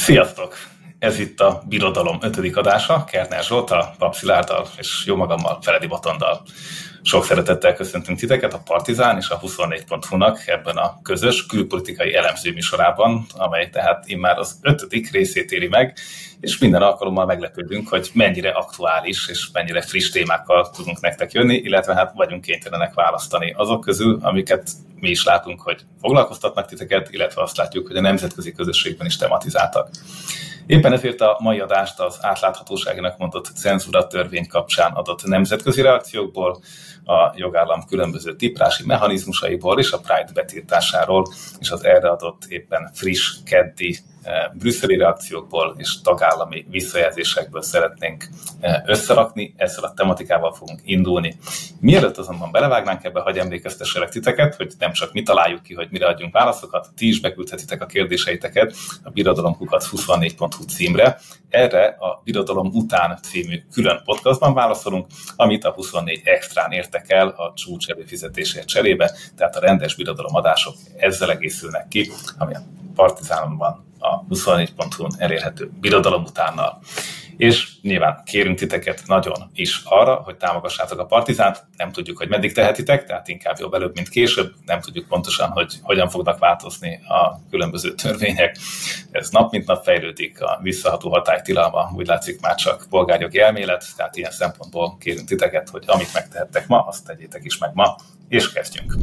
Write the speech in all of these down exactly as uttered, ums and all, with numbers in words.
Sziasztok! Ez itt a Birodalom ötödik adása, Kerner Zsolttal, Pap Szilárddal és jó magammal, Feledi Botondal. Sok szeretettel köszöntünk titeket a Partizán és a huszonnégy pont hu-nak ebben a közös külpolitikai elemző műsorában, amely tehát immár az ötödik részét éri meg, és minden alkalommal meglepődünk, hogy mennyire aktuális és mennyire friss témákkal tudunk nektek jönni, illetve hát vagyunk kénytelenek választani azok közül, amiket mi is látunk, hogy foglalkoztatnak titeket, illetve azt látjuk, hogy a nemzetközi közösségben is tematizáltak. Éppen ezért a mai adást az átláthatóságának mondott cenzúra törvény kapcsán adott nemzetközi reakciókból, a jogállam különböző tiprási mechanizmusaiból és a Pride betiltásáról, és az erre adott éppen friss, keddi brüsszeli reakciókból és tagállami visszajelzésekből szeretnénk összerakni, ezzel a tematikával fogunk indulni. Mielőtt azonban belevágnánk ebbe, hagyj emlékeztesselek titeket, hogy nem csak mi találjuk ki, hogy mire adjunk válaszokat, ti is beküldhetitek a kérdéseiteket a birodalom kukac huszonnégy pont hu címre. Erre a Birodalom után című külön podcastban válaszolunk, amit a huszonnégy extrán értek el a csúcs előfizetésért cserébe, tehát a rendes birodalom adások ezzel egészülnek ki, ami a Partizánban a huszonnégy pont hu-n elérhető Birodalom utánnal. És nyilván kérünk titeket nagyon is arra, hogy támogassátok a Partizánt, nem tudjuk, hogy meddig tehetitek, tehát inkább jobb előbb, mint később, nem tudjuk pontosan, hogy hogyan fognak változni a különböző törvények. Ez nap mint nap fejlődik, a visszaható hatálytilalma úgy látszik már csak polgárjogi elmélet, tehát ilyen szempontból kérünk titeket, hogy amit megtehettek ma, azt tegyétek is meg ma, és kezdjünk.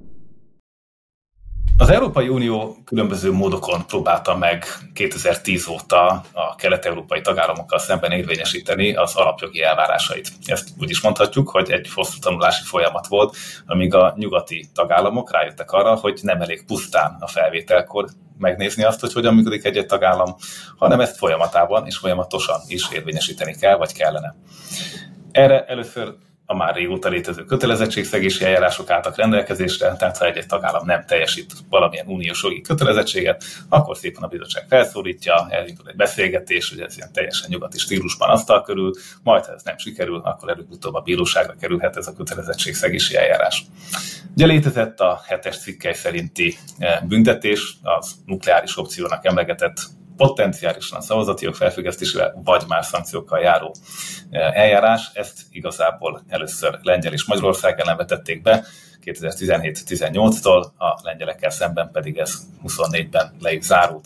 Az Európai Unió különböző módokon próbálta meg kétezer-tíz óta a kelet-európai tagállamokkal szemben érvényesíteni az alapjogi elvárásait. Ezt úgy is mondhatjuk, hogy egy hosszú tanulási folyamat volt, amíg a nyugati tagállamok rájöttek arra, hogy nem elég pusztán a felvételkor megnézni azt, hogy hogyan működik egy-egy tagállam, hanem ezt folyamatában és folyamatosan is érvényesíteni kell, vagy kellene. Erre először a már régóta létező kötelezettségszegési eljárások álltak rendelkezésre, tehát ha egy-egy tagállam nem teljesít valamilyen uniós jogi kötelezettséget, akkor szépen a bizottság felszólítja, elindul egy beszélgetés, hogy ez ilyen teljesen nyugati stílusban asztal körül, majd ha ez nem sikerül, akkor előbb-utóbb a bíróságra kerülhet ez a kötelezettségszegési eljárás. Ugye létezett a hetes cikkely szerinti büntetés, az nukleáris opciónak emlegetett potenciálisan a szavazati jog felfüggesztésével vagy más szankciókkal járó eljárás. Ezt igazából először Lengyel és Magyarország ellen vetették be kétezer-tizenhét-tizennyolctól, a lengyelekkel szemben pedig ez huszonnégyben le is zárult.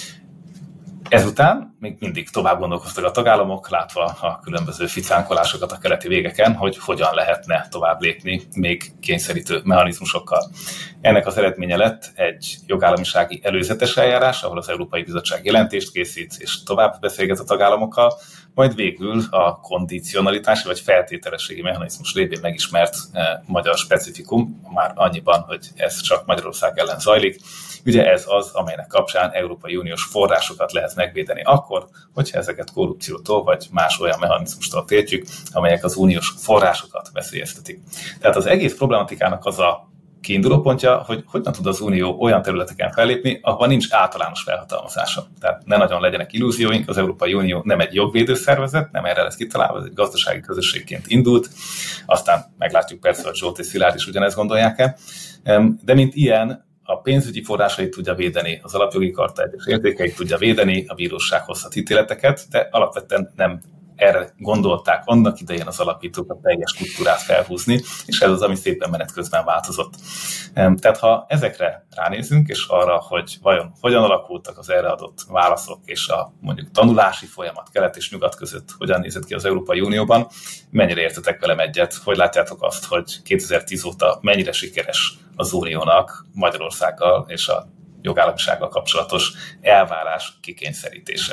Ezután még mindig tovább gondolkoztak a tagállamok, látva a különböző ficánkolásokat a keleti végeken, hogy hogyan lehetne tovább lépni még kényszerítő mechanizmusokkal. Ennek az eredménye lett egy jogállamisági előzetes eljárás, ahol az Európai Bizottság jelentést készít és tovább beszélget a tagállamokkal, majd végül a kondicionalitási vagy feltételességi mechanizmus révén megismert eh, magyar specifikum, már annyiban, hogy ez csak Magyarország ellen zajlik. Ugye ez az, amelynek kapcsán Európai Uniós forrásokat lehet megvédeni akkor, hogyha ezeket korrupciótól vagy más olyan mechanizmustól tiltjuk, amelyek az uniós forrásokat veszélyeztetik. Tehát az egész problematikának az a kiinduló pontja, hogy hogyan tud az Unió olyan területeken fellépni, ahol nincs általános felhatalmazása. Tehát ne nagyon legyenek illúzióink, az Európai Unió nem egy jogvédő szervezet, nem erre lesz kitalálva, ez egy gazdasági közösségként indult, aztán meglátjuk persze, hogy Zsolt és Szilárd is ugyanezt gondolják-e, de mint ilyen, a pénzügyi forrásait tudja védeni, az alapjogi karta egyes értékeit tudja védeni, a bíróság hozhat ítéleteket, de alapvetően nem erre gondolták annak idején az alapítók a teljes kultúrát felhúzni, és ez az, ami szépen menet közben változott. Tehát ha ezekre ránézünk, és arra, hogy vajon hogyan alakultak az erre adott válaszok, és a mondjuk tanulási folyamat kelet és nyugat között hogyan nézett ki az Európai Unióban, mennyire értetek velem egyet, hogy látjátok azt, hogy kétezer-tíz óta mennyire sikeres az Uniónak Magyarországgal és a jogállamisággal kapcsolatos elvárás kikényszerítése.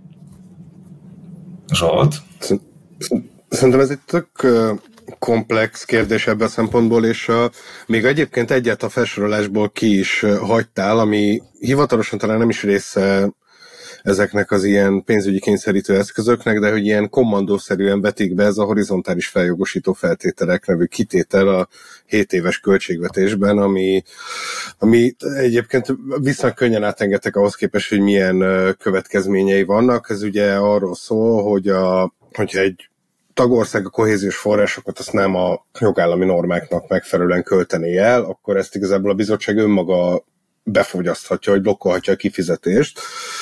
Zsolt? Szerintem ez egy tök komplex kérdés ebből a szempontból, és a, még egyébként egyet a felsorolásból ki is hagytál, ami hivatalosan talán nem is része ezeknek az ilyen pénzügyi kényszerítő eszközöknek, de hogy ilyen kommandószerűen vetik be ez a horizontális feljogosító feltételek nevű kitétel a hét éves költségvetésben, ami, ami egyébként viszonylag könnyen átengedtek ahhoz képest, hogy milyen következményei vannak. Ez ugye arról szól, hogy a, hogyha egy tagország a kohéziós forrásokat azt nem a jogállami normáknak megfelelően költené el, akkor ezt igazából a bizottság önmaga befogyaszthatja, hogy blokkolhatja a kifizetést.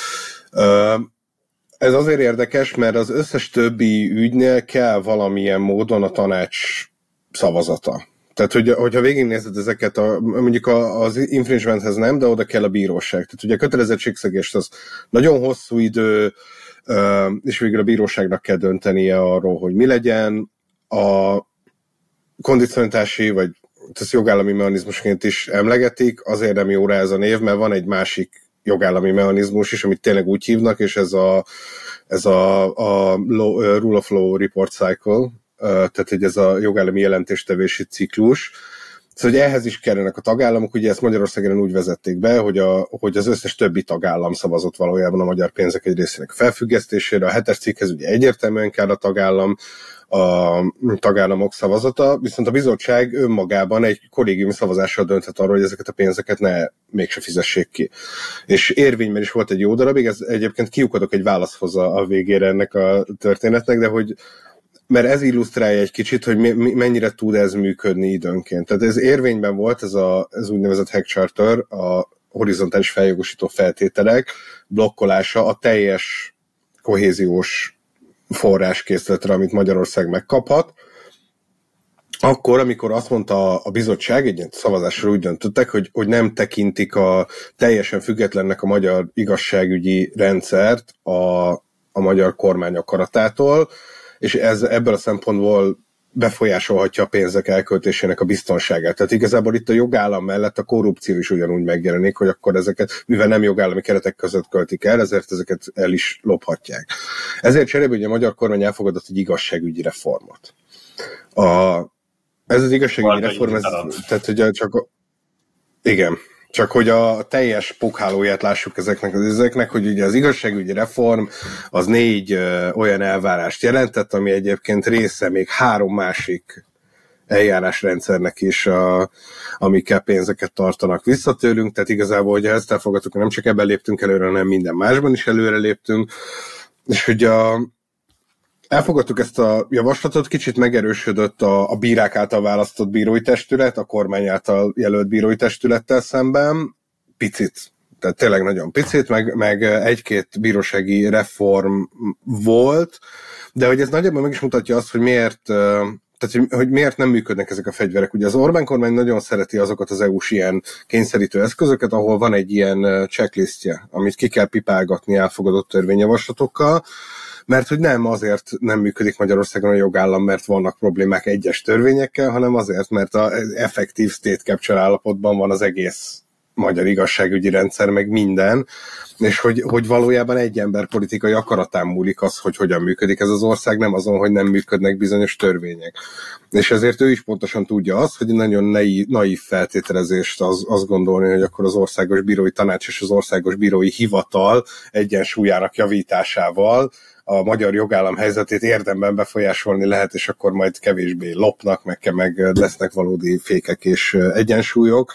Ez azért érdekes, mert az összes többi ügynél kell valamilyen módon a tanács szavazata. Tehát, hogy, hogyha végignézed ezeket, a, mondjuk az infringementhez nem, de oda kell a bíróság. Tehát ugye a kötelezettségszegést az nagyon hosszú idő, és végül a bíróságnak kell döntenie arról, hogy mi legyen. A kondicionalitási, vagy ezt jogállami mechanizmusként is emlegetik, azért nem jó rá ez a név, mert van egy másik jogállami mechanizmus is, amit tényleg úgy hívnak, és ez a, ez a, a law, Rule of Law Report Cycle, tehát hogy ez a jogállami jelentéstevési ciklus. Szóval, hogy ehhez is kellenek a tagállamok, ugye ezt Magyarországon úgy vezették be, hogy, a, hogy az összes többi tagállam szavazott valójában a magyar pénzek egy részének felfüggesztésére, a hetes cikkhez ugye egyértelműen kell a tagállam, a tagállamok szavazata, viszont a bizottság önmagában egy kollégiumi szavazással dönthet arról, hogy ezeket a pénzeket ne mégse fizessék ki. És érvényben is volt egy jó darabig, ez egyébként kiukadok egy válaszhoz a végére ennek a történetnek, de hogy mert ez illusztrálja egy kicsit, hogy mi, mennyire tud ez működni időnként. Tehát ez érvényben volt, ez a ez úgynevezett hack charter, a horizontális feljogosító feltételek blokkolása a teljes kohéziós forráskészletre, amit Magyarország megkaphat. Akkor, amikor azt mondta a bizottság, egy ilyen szavazásra úgy döntöttek, hogy, hogy nem tekintik a teljesen függetlennek a magyar igazságügyi rendszert a, a magyar kormány akaratától, és ez ebből a szempontból befolyásolhatja a pénzek elköltésének a biztonságát. Tehát igazából itt a jogállam mellett a korrupció is ugyanúgy megjelenik, hogy akkor ezeket, mivel nem jogállami keretek között költik el, ezért ezeket el is lophatják. Ezért cserébe ugye a magyar kormány elfogadott egy igazságügyi reformot. A, ez az igazságügyi reform, ez, tehát ugye csak igen, csak hogy a teljes pókhálóját lássuk ezeknek az ezeknek, hogy ugye az igazságügyi reform az négy ö, olyan elvárást jelentett, ami egyébként része még három másik eljárásrendszernek is, a, amikkel pénzeket tartanak vissza tőlünk, tehát igazából, hogyha ezt elfogadtuk, nem csak ebben léptünk előre, hanem minden másban is előre léptünk, és hogy a elfogadtuk ezt a javaslatot, kicsit megerősödött a, a bírák által választott bírói testület, a kormány által jelölt bírói testülettel szemben, picit, tehát tényleg nagyon picit, meg, meg egy-két bírósági reform volt, de hogy ez nagyjából meg is mutatja azt, hogy miért, tehát, hogy, hogy miért nem működnek ezek a fegyverek. Ugye az Orbán kormány nagyon szereti azokat az é u-s ilyen kényszerítő eszközöket, ahol van egy ilyen checklistje, amit ki kell pipálgatni elfogadott törvényjavaslatokkal, mert hogy nem azért nem működik Magyarországon a jogállam, mert vannak problémák egyes törvényekkel, hanem azért, mert az effektív state capture állapotban van az egész magyar igazságügyi rendszer, meg minden, és hogy, hogy valójában egy ember politikai akaratán múlik az, hogy hogyan működik ez az ország, nem azon, hogy nem működnek bizonyos törvények. És ezért ő is pontosan tudja azt, hogy nagyon naív, naív feltételezést az, azt gondolni, hogy akkor az Országos Bírói Tanács és az Országos Bírói Hivatal egyensúlyának javításával a magyar jogállam helyzetét érdemben befolyásolni lehet, és akkor majd kevésbé lopnak, meg, meg lesznek valódi fékek és egyensúlyok.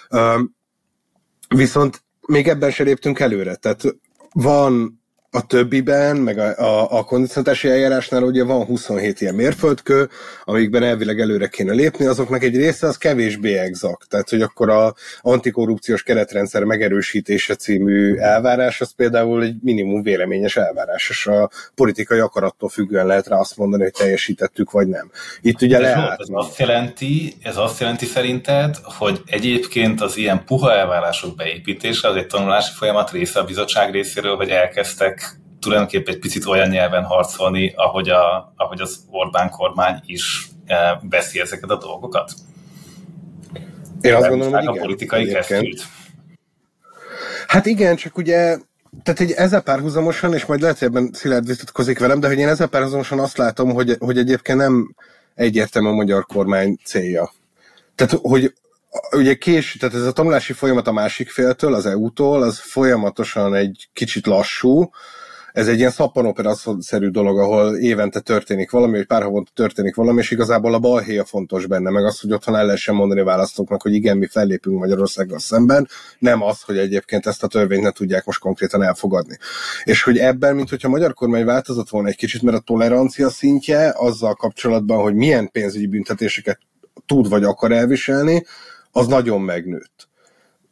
Viszont még ebben se léptünk előre. Tehát van a többiben, meg a, a, a kondicionalitási eljárásnál ugye van huszonhét ilyen mérföldkő, amikben elvileg előre kéne lépni, azoknak egy része az kevésbé exakt. Tehát, hogy akkor a antikorrupciós keretrendszer megerősítése című elvárás, az például egy minimum véleményes elvárás, és a politikai akarattól függően lehet rá azt mondani, hogy teljesítettük, vagy nem. Itt ugye leállt. Ez azt jelenti, ez azt jelenti szerinted, hogy egyébként az ilyen puha elvárások beépítése az egy tanulási folyamat része a bizottság részéről, hogy elkezdtek tulajdonképpen egy picit olyan nyelven harcolni, ahogy, a, ahogy az Orbán kormány is e, veszi ezeket a dolgokat? Én azt gondolom, hogy igen. A politikai kesztyűt. Hát igen, csak ugye, tehát egy ezzel párhuzamosan, és majd lehet, hogy ebben Szilárd vitatkozik velem, de hogy én ezzel párhuzamosan azt látom, hogy, hogy egyébként nem egyértelmű a magyar kormány célja. Tehát, hogy ugye kés, tehát ez a tanulási folyamat a másik féltől, az é u-tól, az folyamatosan egy kicsit lassú. Ez egy ilyen szappanopera-szerű dolog, ahol évente történik valami, vagy pár havonta történik valami, és igazából a balhéja fontos benne, meg az, hogy otthon el lehessen mondani a választóknak, hogy igen, mi fellépünk Magyarországgal szemben, nem az, hogy egyébként ezt a törvényt ne tudják most konkrétan elfogadni. És hogy ebben, mint hogyha a magyar kormány változott volna egy kicsit, mert a tolerancia szintje azzal kapcsolatban, hogy milyen pénzügyi büntetéseket tud vagy akar elviselni, az nagyon megnőtt.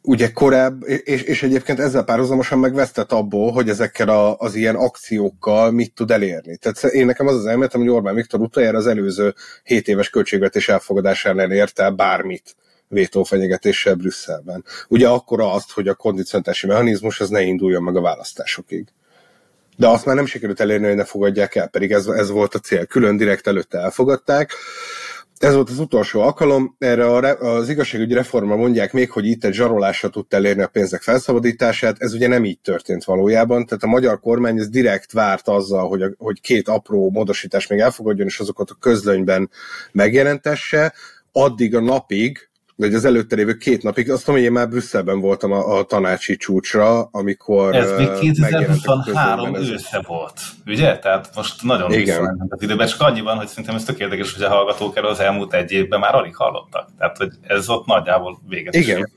ugye korább, és, és egyébként ezzel párhuzamosan megvesztett abból, hogy ezekkel a, az ilyen akciókkal mit tud elérni. Tehát én nekem az az elméletem, hogy Orbán Viktor utoljára az előző hét éves költségvetés elfogadásán elérte bármit vétófenyegetéssel Brüsszelben. Ugye akkor azt, hogy a kondicionálási mechanizmus az ne induljon meg a választásokig. De azt már nem sikerült elérni, hogy ne fogadják el, pedig ez, ez volt a cél. Külön direkt előtte elfogadták. Ez volt az utolsó alkalom. Erre a, az igazságügyi reformra mondják még, hogy itt egy zsarolásra tudta elérni a pénzek felszabadítását. Ez ugye nem így történt valójában. Tehát a magyar kormány ez direkt várt azzal, hogy, a, hogy két apró módosítás még elfogadjon, és azokat a közlönyben megjelentesse. Addig a napig, vagy az előtte lévő két napig, azt tudom, hogy én már Brüsszelben voltam a, a tanácsi csúcsra, amikor ez még kétezer-huszonhárom ősze volt, ugye? Tehát most nagyon visszamentem az időben, csak annyiban, hogy szerintem ez tök érdekes, hogy a hallgatók erről az elmúlt egy évben már alig hallottak. Tehát, hogy ez ott nagyjából véget is. Igen.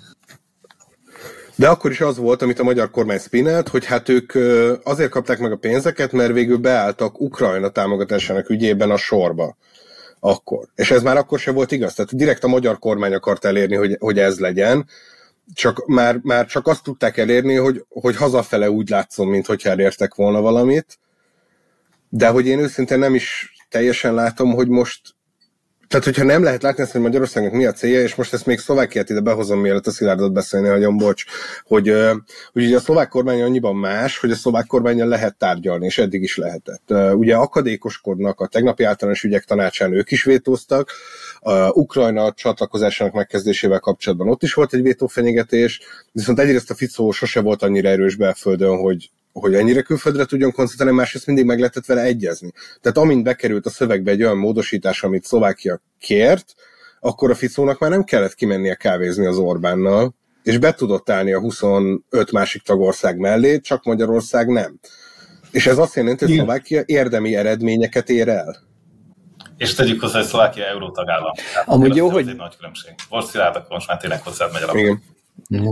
De akkor is az volt, amit a magyar kormány spinelt, hogy hát ők azért kapták meg a pénzeket, mert végül beálltak Ukrajna támogatásának ügyében a sorba. Akkor. És ez már akkor sem volt igaz. Tehát direkt a magyar kormány akart elérni, hogy, hogy ez legyen, csak már, már csak azt tudták elérni, hogy, hogy hazafele úgy látszom, mintha elértek volna valamit, de hogy én őszintén nem is teljesen látom, hogy most, tehát hogyha nem lehet látni ezt, hogy Magyarországnak mi a célja, és most ezt még Szlovákiát ide behozom, mielőtt a Szilárdot beszélni, hagyom, bocs, hogy, hogy ugye a szlovák kormány annyiban más, hogy a szlovák kormánnyal lehet tárgyalni, és eddig is lehetett. Ugye akadékoskodnak, a tegnapi általános ügyek tanácsán ők is vétóztak, a Ukrajna csatlakozásának megkezdésével kapcsolatban ott is volt egy vétófenyegetés, viszont egyrészt a Ficó sose volt annyira erős belföldön, hogy hogy ennyire külföldre tudjon koncentrálni, másrészt mindig meg lehetett vele egyezni. Tehát amint bekerült a szövegbe egy olyan módosítás, amit Szlovákia kért, akkor a Ficónak már nem kellett kimennie kávézni az Orbánnal, és be tudott állni a huszonöt másik tagország mellé, csak Magyarország nem. És ez azt jelenti, hogy Szlovákia érdemi eredményeket ér el. És tegyük hozzá, hogy Szlovákia eurótagállam. Amúgy jó, hogy... Ez egy nagy különbség. Most Szilárd, akkor most már tényleg hozzád megy a labda. Igen. Mm.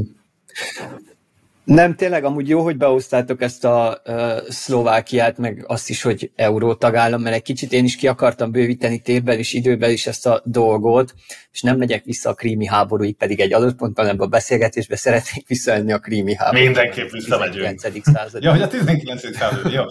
Nem, tényleg amúgy jó, hogy beosztáltok ezt a uh, Szlovákiát, meg azt is, hogy eurótagállam, mert egy kicsit én is ki akartam bővíteni térben és időben is ezt a dolgot, és nem megyek vissza a krími háborúig, pedig egy adott pontban ebben a beszélgetésben szeretnék visszaenni a krími háborúig. Mindenképp visszamegyünk. század. Ja, hogy a tizenkilencedik század, jó.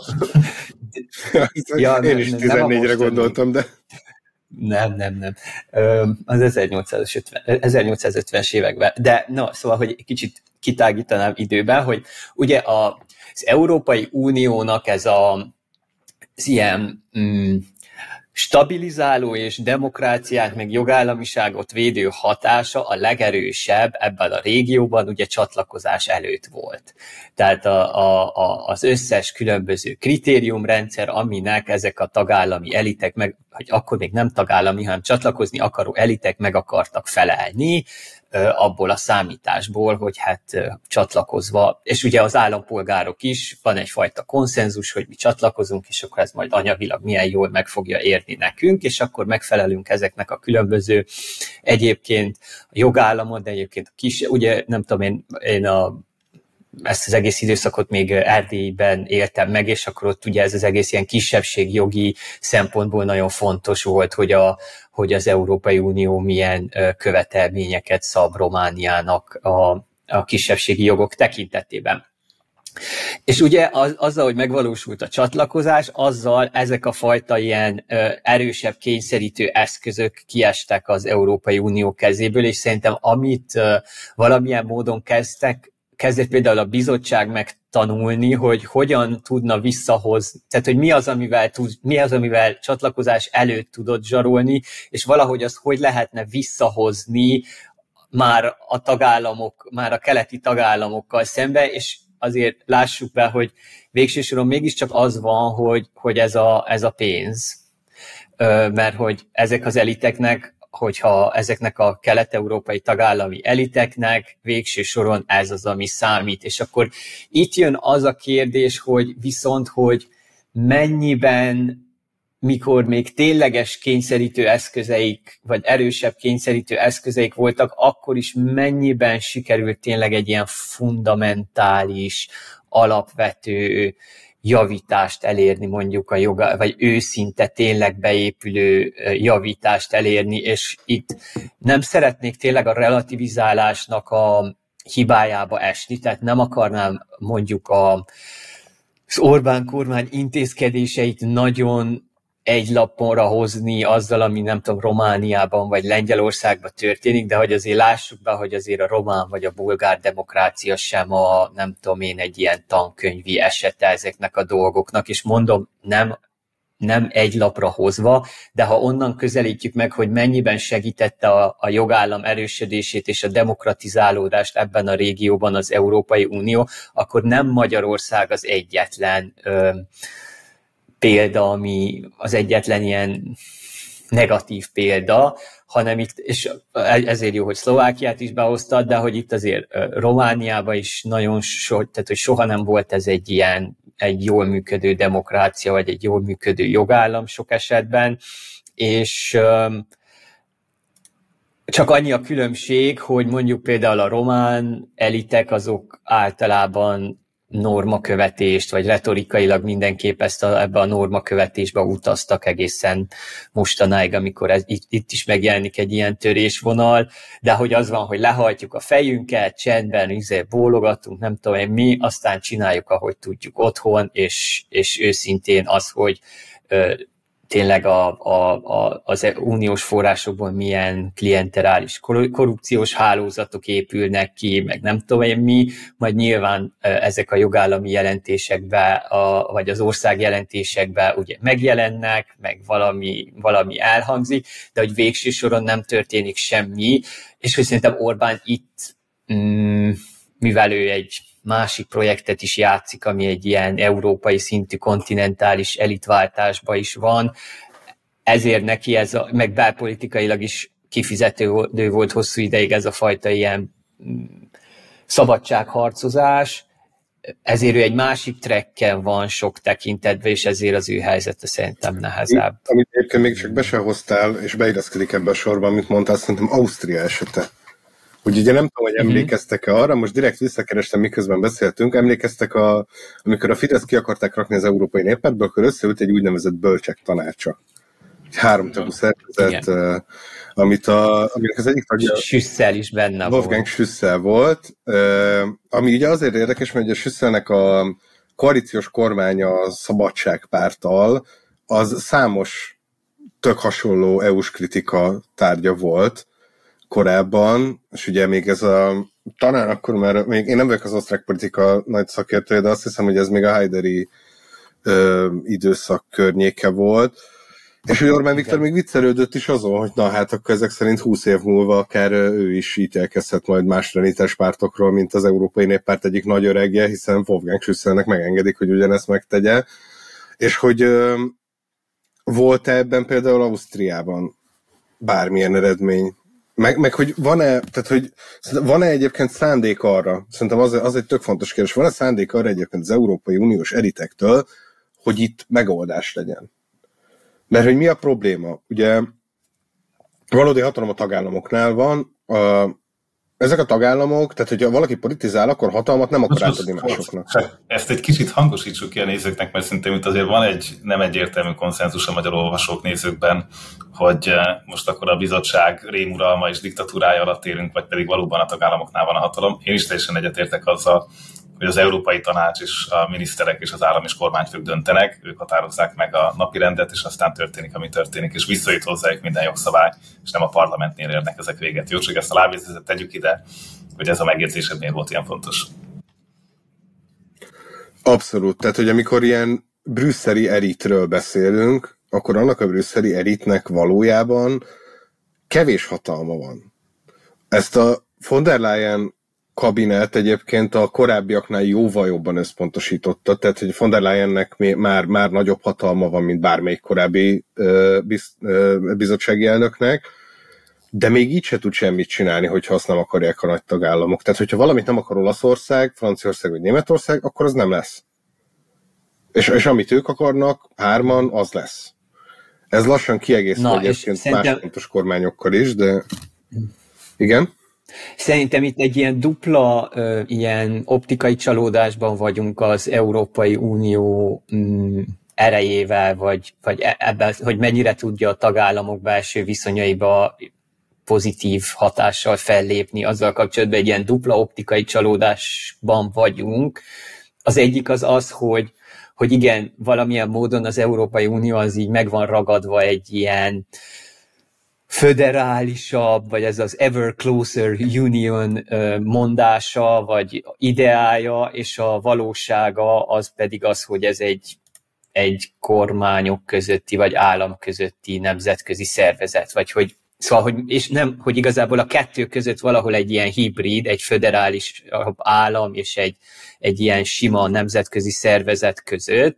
Ja, én is tizennégyre gondoltam, de... Nem, nem, nem. Az ezernyolcszázötvenes években. De na, szóval, hogy kicsit kitágítanám időben, hogy ugye a, az Európai Uniónak ez a, az ilyen mm, stabilizáló és demokráciát, meg jogállamiságot védő hatása a legerősebb ebben a régióban ugye csatlakozás előtt volt. Tehát a, a, a, az összes különböző kritériumrendszer, aminek ezek a tagállami elitek, meg, hogy akkor még nem tagállami, hanem csatlakozni akaró elitek meg akartak felelni, abból a számításból, hogy hát csatlakozva, és ugye az állampolgárok is, van egyfajta konszenzus, hogy mi csatlakozunk, és akkor ez majd anyagilag milyen jól meg fogja érni nekünk, és akkor megfelelünk ezeknek a különböző egyébként a jogállamot, de egyébként a kis, ugye nem tudom, én, én a ezt az egész időszakot még Erdélyben éltem meg, és akkor ott ugye ez az egész ilyen kisebbségjogi szempontból nagyon fontos volt, hogy, a, hogy az Európai Unió milyen követelményeket szab Romániának a, a kisebbségi jogok tekintetében. És ugye az, azzal, hogy megvalósult a csatlakozás, azzal ezek a fajta ilyen ö, erősebb kényszerítő eszközök kiestek az Európai Unió kezéből, és szerintem amit ö, valamilyen módon kezdtek, kezdett például a bizottság megtanulni, hogy hogyan tudna visszahozni, tehát hogy mi az, amivel, tud, mi az, amivel csatlakozás előtt tudott zsarolni, és valahogy azt hogy lehetne visszahozni már a tagállamok, már a keleti tagállamokkal szembe, és azért lássuk be, hogy végső soron mégiscsak az van, hogy, hogy ez, a, ez a pénz, mert hogy ezek az eliteknek, hogyha ezeknek a kelet-európai tagállami eliteknek végső soron ez az, ami számít. És akkor itt jön az a kérdés, hogy viszont, hogy mennyiben, mikor még tényleges kényszerítő eszközeik, vagy erősebb kényszerítő eszközeik voltak, akkor is mennyiben sikerült tényleg egy ilyen fundamentális, alapvető javítást elérni mondjuk a joga, vagy őszinte tényleg beépülő javítást elérni, és itt nem szeretnék tényleg a relativizálásnak a, hibájába esni, tehát nem akarnám mondjuk a, az Orbán kormány intézkedéseit nagyon egy laponra hozni azzal, ami nem tudom, Romániában vagy Lengyelországban történik, de hogy azért lássuk be, hogy azért a román vagy a bolgár demokrácia sem a, nem tudom én, egy ilyen tankönyvi esete ezeknek a dolgoknak, és mondom, nem nem egy lapra hozva, de ha onnan közelítjük meg, hogy mennyiben segítette a, a jogállam erősödését és a demokratizálódást ebben a régióban az Európai Unió, akkor nem Magyarország az egyetlen ö, példa, ami az egyetlen ilyen negatív példa, hanem itt, és ezért jó, hogy Szlovákiát is behoztad, de hogy itt azért Romániában is nagyon so, tehát hogy soha nem volt ez egy ilyen egy jól működő demokrácia, vagy egy jól működő jogállam sok esetben, és um, csak annyi a különbség, hogy mondjuk például a román elitek azok általában normakövetést, vagy retorikailag mindenképp ezt a, ebbe a normakövetésbe utaztak egészen mostanáig, amikor ez, itt, itt is megjelenik egy ilyen törésvonal, de hogy az van, hogy lehajtjuk a fejünket, csendben, izé, bólogatunk, nem tudom én mi, aztán csináljuk, ahogy tudjuk otthon, és, és őszintén az, hogy ö, tényleg a, a, a, az uniós forrásokból milyen klienterális korrupciós hálózatok épülnek ki, meg nem tudom én mi, majd nyilván ezek a jogállami jelentésekbe, a, vagy az ország jelentésekbe ugye megjelennek, meg valami, valami elhangzik, de hogy végső soron nem történik semmi, és hogy szerintem Orbán itt, mm, mivel ő egy másik projektet is játszik, ami egy ilyen európai szintű kontinentális elitváltásban is van, ezért neki ez a, meg belpolitikailag is kifizető volt hosszú ideig ez a fajta ilyen szabadságharcozás, ezért ő egy másik trekken van sok tekintetben, és ezért az ő helyzete szerintem nehezebb. Amit egyébként még csak be se hoztál, és beilleszkedik ebbe a sorba, amit mondtál, szerintem Ausztria esete. Úgy ugye nem tudom, hogy emlékeztek-e arra, most direkt visszakerestem, miközben beszéltünk, emlékeztek, a, amikor a Fidesz ki akarták rakni az Európai Néppártból, akkor összeült egy úgynevezett bölcsek tanácsa. Egy háromtagú szervezet, uh, amit a, aminek az egyik tagja... Schüssel is benne volt. Wolfgang Schüssel volt, uh, ami ugye azért érdekes, mert a Schüsselnek a koalíciós kormánya a Szabadságpárttal, az számos tök hasonló é u-s kritika tárgya volt korábban, és ugye még ez a, talán akkor már, még én nem vagyok az osztrák politika nagy szakértője, de azt hiszem, hogy ez még a Haideri ö, időszak környéke volt, és hogy Orbán Viktor még viccelődött is azon, hogy na hát akkor ezek szerint húsz év múlva akár ő is ítélkezhet majd más renitens pártokról, mint az Európai Néppárt egyik nagy öregje, hiszen Wolfgang Schüsselnek megengedik, hogy ugyanezt megtegye, és hogy ö, volt-e ebben például Ausztriában bármilyen eredmény? Meg, meg hogy van-e, tehát hogy van-e egyébként szándék arra, szerintem az, az egy tök fontos kérdés, van-e szándék arra egyébként az Európai Uniós elitektől, hogy itt megoldás legyen? Mert hogy mi a probléma? Ugye valódi hatalom a tagállamoknál van, a, ezek a tagállamok, tehát hogyha valaki politizál, akkor hatalmat nem akar átadni másoknak. Ezt egy kicsit hangosítsuk ki a nézőknek, mert szerintem itt azért van egy nem egyértelmű konszenzus a magyar olvasók, nézőkben, hogy most akkor a bizottság rémuralma és diktatúrája alatt élünk, vagy pedig valóban a tagállamoknál van a hatalom. Én is teljesen egyetértek azzal, hogy az Európai Tanács és a miniszterek és az állam és kormányfők döntenek, ők határozzák meg a napirendet, és aztán történik, ami történik, és visszajut hozzájuk minden jogszabály, és nem a parlamentnél érnek ezek véget. Jó, csak ezt a lábjegyzetet tegyük ide, hogy ez a megjegyzésed miért volt ilyen fontos. Abszolút. Tehát, hogy amikor ilyen brüsszeli elitről beszélünk, akkor annak a brüsszeli elitnek valójában kevés hatalma van. Ezt a von der Leyen kabinet egyébként a korábbiaknál jóval jobban összpontosította, tehát hogy von der Leyennek már, már nagyobb hatalma van, mint bármelyik korábbi uh, biz, uh, bizottsági elnöknek, de még így se tud semmit csinálni, hogyha azt nem akarják a nagy tagállamok. Tehát, hogyha valamit nem akar Olaszország, Franciaország vagy Németország, akkor az nem lesz. És, és amit ők akarnak, hárman, az lesz. Ez lassan kiegészül egyébként szerintem... más fontos kormányokkal is, de igen. Szerintem itt egy ilyen dupla, uh, ilyen optikai csalódásban vagyunk az Európai Unió um, erejével, vagy, vagy ebben, hogy mennyire tudja a tagállamok belső viszonyaiba pozitív hatással fellépni, azzal kapcsolatban egy ilyen dupla optikai csalódásban vagyunk. Az egyik az az, hogy, hogy igen, valamilyen módon az Európai Unió az így meg van ragadva egy ilyen föderálisabb, vagy ez az Ever Closer Union mondása, vagy ideája, és a valósága az pedig az, hogy ez egy, egy kormányok közötti, vagy állam közötti nemzetközi szervezet, vagy hogy Szóval, hogy, és nem, hogy igazából a kettő között valahol egy ilyen hibrid, egy föderális állam és egy, egy ilyen sima nemzetközi szervezet között,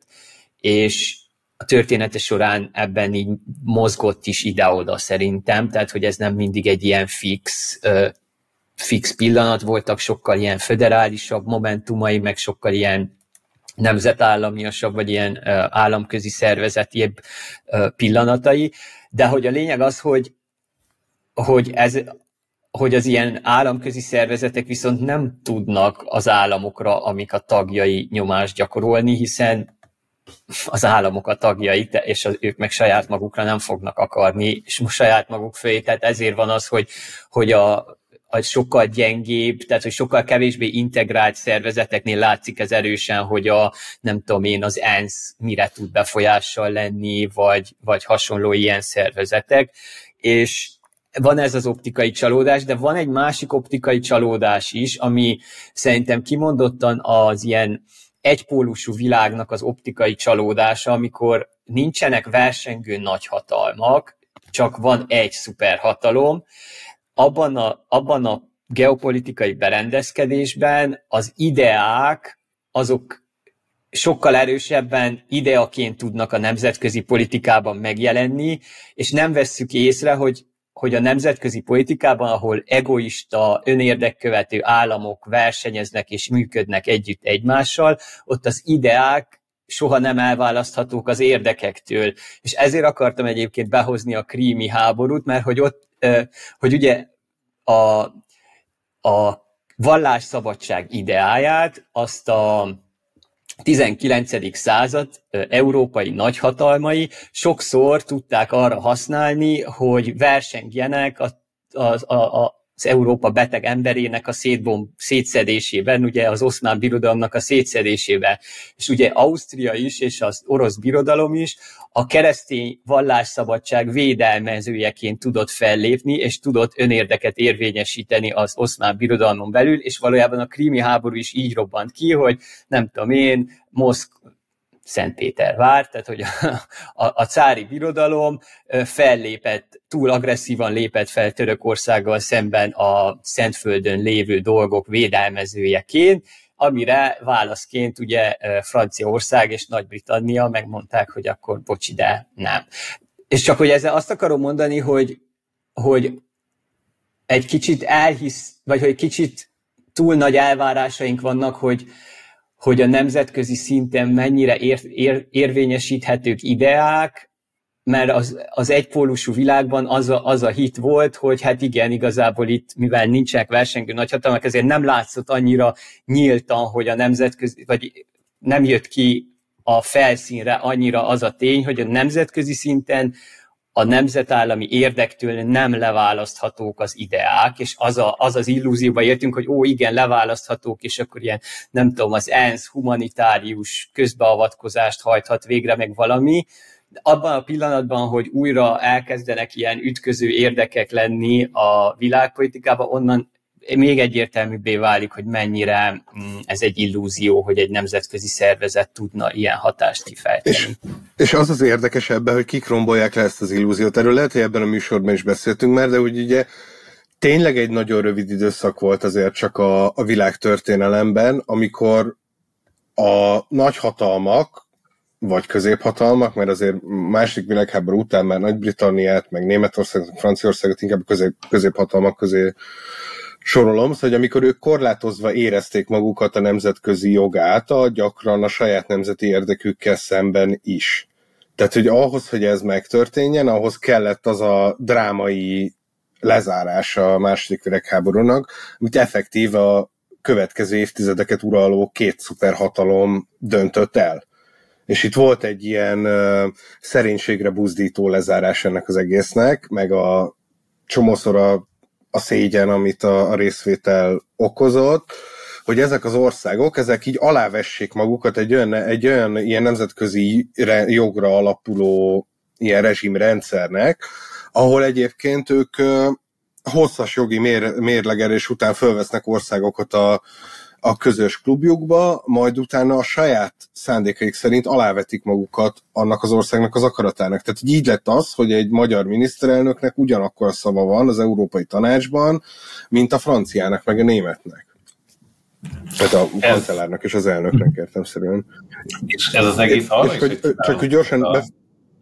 és a története során ebben így mozgott is ide-oda szerintem, tehát hogy ez nem mindig egy ilyen fix, uh, fix pillanat, voltak sokkal ilyen föderálisabb momentumai, meg sokkal ilyen nemzetállamiasabb, vagy ilyen uh, államközi szervezetibb uh, pillanatai, de hogy a lényeg az, hogy Hogy, ez, hogy az ilyen államközi szervezetek viszont nem tudnak az államokra, amik a tagjai nyomást gyakorolni, hiszen az államok a tagjai, és az, ők meg saját magukra nem fognak akarni, és most saját maguk fölé. Tehát ezért van az, hogy, hogy a, a sokkal gyengébb, tehát hogy sokkal kevésbé integrált szervezeteknél látszik ez erősen, hogy a, nem tudom én, az ENSZ mire tud befolyással lenni, vagy, vagy hasonló ilyen szervezetek, és van ez az optikai csalódás, de van egy másik optikai csalódás is, ami szerintem kimondottan az ilyen egypólusú világnak az optikai csalódása, amikor nincsenek versengő nagyhatalmak, csak van egy szuperhatalom. Abban a, abban a geopolitikai berendezkedésben az ideák, azok sokkal erősebben ideaként tudnak a nemzetközi politikában megjelenni, és nem vesszük észre, hogy hogy a nemzetközi politikában, ahol egoista, önérdekkövető államok versenyeznek és működnek együtt egymással, ott az ideák soha nem elválaszthatók az érdekektől. És ezért akartam egyébként behozni a krími háborút, mert hogy ott, hogy ugye a, a vallásszabadság ideáját, azt a tizenkilencedik század európai nagyhatalmai sokszor tudták arra használni, hogy versengjenek a, a, a, az Európa beteg emberének a szétbomb, szétszedésében, ugye az oszmán birodalomnak a szétszedésében. És ugye Ausztria is, és az orosz birodalom is a keresztény vallásszabadság védelmezőjeként tudott fellépni, és tudott önérdeket érvényesíteni az oszmán birodalmon belül, és valójában a krími háború is így robbant ki, hogy nem tudom én, Moszk Szentpétervár, tehát hogy a, a, a cári birodalom fellépett, túl agresszívan lépett fel Törökországgal szemben a Szentföldön lévő dolgok védelmezőjeként, amire válaszként ugye Franciaország és Nagy-Britannia megmondták, hogy akkor bocsi, de nem. És csak hogy ezzel azt akarom mondani, hogy, hogy egy kicsit elhisz, vagy hogy kicsit túl nagy elvárásaink vannak, hogy hogy a nemzetközi szinten mennyire ér, ér, érvényesíthetők ideák, mert az, az egypólusú világban az a, az a hit volt, hogy hát igen, igazából itt, mivel nincsenek versengő nagyhatalmak, ezért nem látszott annyira nyíltan, hogy a nemzetközi, vagy nem jött ki a felszínre annyira az a tény, hogy a nemzetközi szinten a nemzetállami érdektől nem leválaszthatók az ideák, és az a, az, az illúzióba értünk, hogy ó, igen, leválaszthatók, és akkor ilyen, nem tudom, az ENSZ humanitárius közbeavatkozást hajthat végre, meg valami. De abban a pillanatban, hogy újra elkezdenek ilyen ütköző érdekek lenni a világpolitikában, onnan még egyértelműbbé válik, hogy mennyire ez egy illúzió, hogy egy nemzetközi szervezet tudna ilyen hatást kifejteni. És, és az az érdekes ebben, hogy kik rombolják le ezt az illúziót. Erről lehet, hogy ebben a műsorban is beszéltünk már, de úgy ugye tényleg egy nagyon rövid időszak volt azért csak a, a világtörténelemben, amikor a nagyhatalmak, vagy középhatalmak, mert azért második világháború után már Nagy-Britanniát, meg Németországot, Franciaországot inkább közép, középhatalmak közé sorolom, szóval, hogy amikor ők korlátozva érezték magukat a nemzetközi jog által, gyakran a saját nemzeti érdekükkel szemben is. Tehát, hogy ahhoz, hogy ez megtörténjen, ahhoz kellett az a drámai lezárása a második világháborúnak, amit effektív a következő évtizedeket uraló két szuperhatalom döntött el. És itt volt egy ilyen uh, szerénységre buzdító lezárás ennek az egésznek, meg a csomószor a, a szégyen, amit a, a részvétel okozott, hogy ezek az országok, ezek így alávessék magukat egy olyan, egy olyan ilyen nemzetközi jogra alapuló ilyen rezsimrendszernek, ahol egyébként ők hosszas jogi mér, mérlegelés után fölvesznek országokat a, a közös klubjukba, majd utána a saját szándékaik szerint alávetik magukat annak az országnak az akaratának. Tehát így lett az, hogy egy magyar miniszterelnöknek ugyanakkor a szava van az Európai Tanácsban, mint a franciának, meg a németnek. Tehát a ez... kancellárnak és az elnöknek értelemszerűen. És ez az egész arra is, hogy, csak hogy gyorsan... A... Be...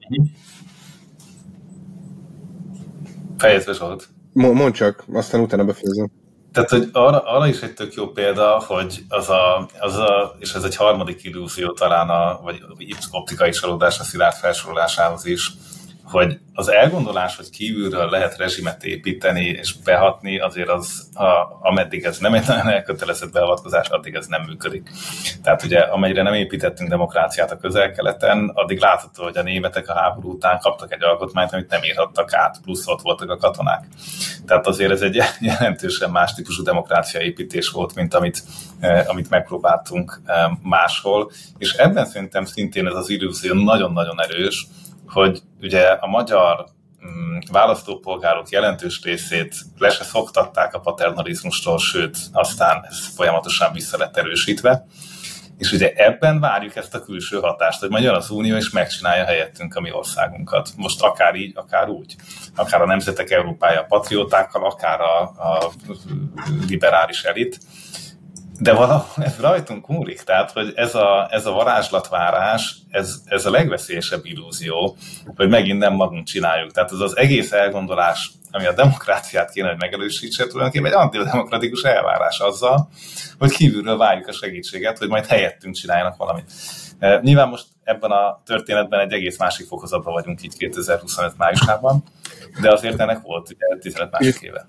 Fejezve Zsolt. Mondd csak, aztán utána befejezem. Tehát, hogy arra, arra is egy tök jó példa, hogy az a, az a és ez egy harmadik illúzió talán, a, vagy optikai csalódás a Szilárd felsorolásához is, hogy az elgondolás, hogy kívülről lehet rezsimet építeni és behatni, azért az, ha, ameddig ez nem egy nagyon elkötelezett beavatkozás, addig ez nem működik. Tehát ugye, amennyire nem építettünk demokráciát a Közel-Keleten, addig látható, hogy a németek a háború után kaptak egy alkotmányt, amit nem írhattak át, plusz ott voltak a katonák. Tehát azért ez egy jelentősen más típusú demokráciaépítés volt, mint amit, eh, amit megpróbáltunk eh, máshol. És ebben szerintem szintén ez az illúzió nagyon-nagyon erős, hogy ugye a magyar mm, választópolgárok jelentős részét le se szoktatták a paternalizmustól, sőt, aztán ez folyamatosan vissza lett erősítve. És ugye ebben várjuk ezt a külső hatást, hogy majd jön az Unió, és megcsinálja helyettünk a mi országunkat. Most akár így, akár úgy. Akár a nemzetek Európája a patriótákkal, akár a, a liberális elit. De valahol ez rajtunk múlik, tehát hogy ez a, ez a varázslatvárás, ez, ez a legveszélyesebb illúzió, hogy megint nem magunk csináljuk. Tehát ez az egész elgondolás, ami a demokráciát kéne, hogy megerősítse, tulajdonképpen egy antidemokratikus elvárás azzal, hogy kívülről várjuk a segítséget, hogy majd helyettünk csináljanak valamit. Nyilván most ebben a történetben egy egész másik fokozatban vagyunk így kétezer-huszonöt májusában, de azért ennek volt ugye tizenöt másik éve.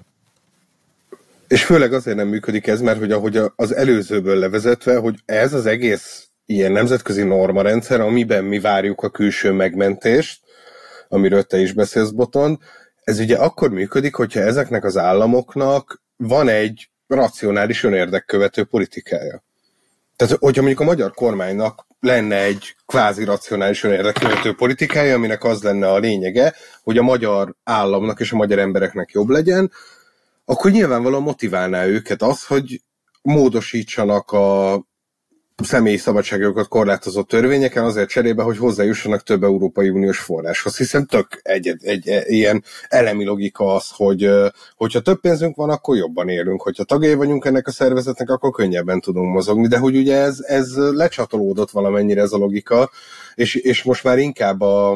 És főleg azért nem működik ez, mert hogy ahogy az előzőből levezetve, hogy ez az egész ilyen nemzetközi normarendszer, amiben mi várjuk a külső megmentést, amiről te is beszélsz, Botond, ez ugye akkor működik, hogyha ezeknek az államoknak van egy racionális önérdekkövető politikája. Tehát, hogyha mondjuk a magyar kormánynak lenne egy kvázi racionális önérdekkövető politikája, aminek az lenne a lényege, hogy a magyar államnak és a magyar embereknek jobb legyen, akkor nyilvánvalóan motiválná őket az, hogy módosítsanak a személyi szabadságjogokat korlátozó törvényeken azért cserébe, hogy hozzájussanak több Európai Uniós forráshoz. Hiszen tök egy, egy, egy, egy ilyen elemi logika az, hogy hogyha több pénzünk van, akkor jobban élünk. Hogyha tagjai vagyunk ennek a szervezetnek, akkor könnyebben tudunk mozogni. De hogy ugye ez, ez lecsatolódott valamennyire ez a logika, és, és most már inkább a,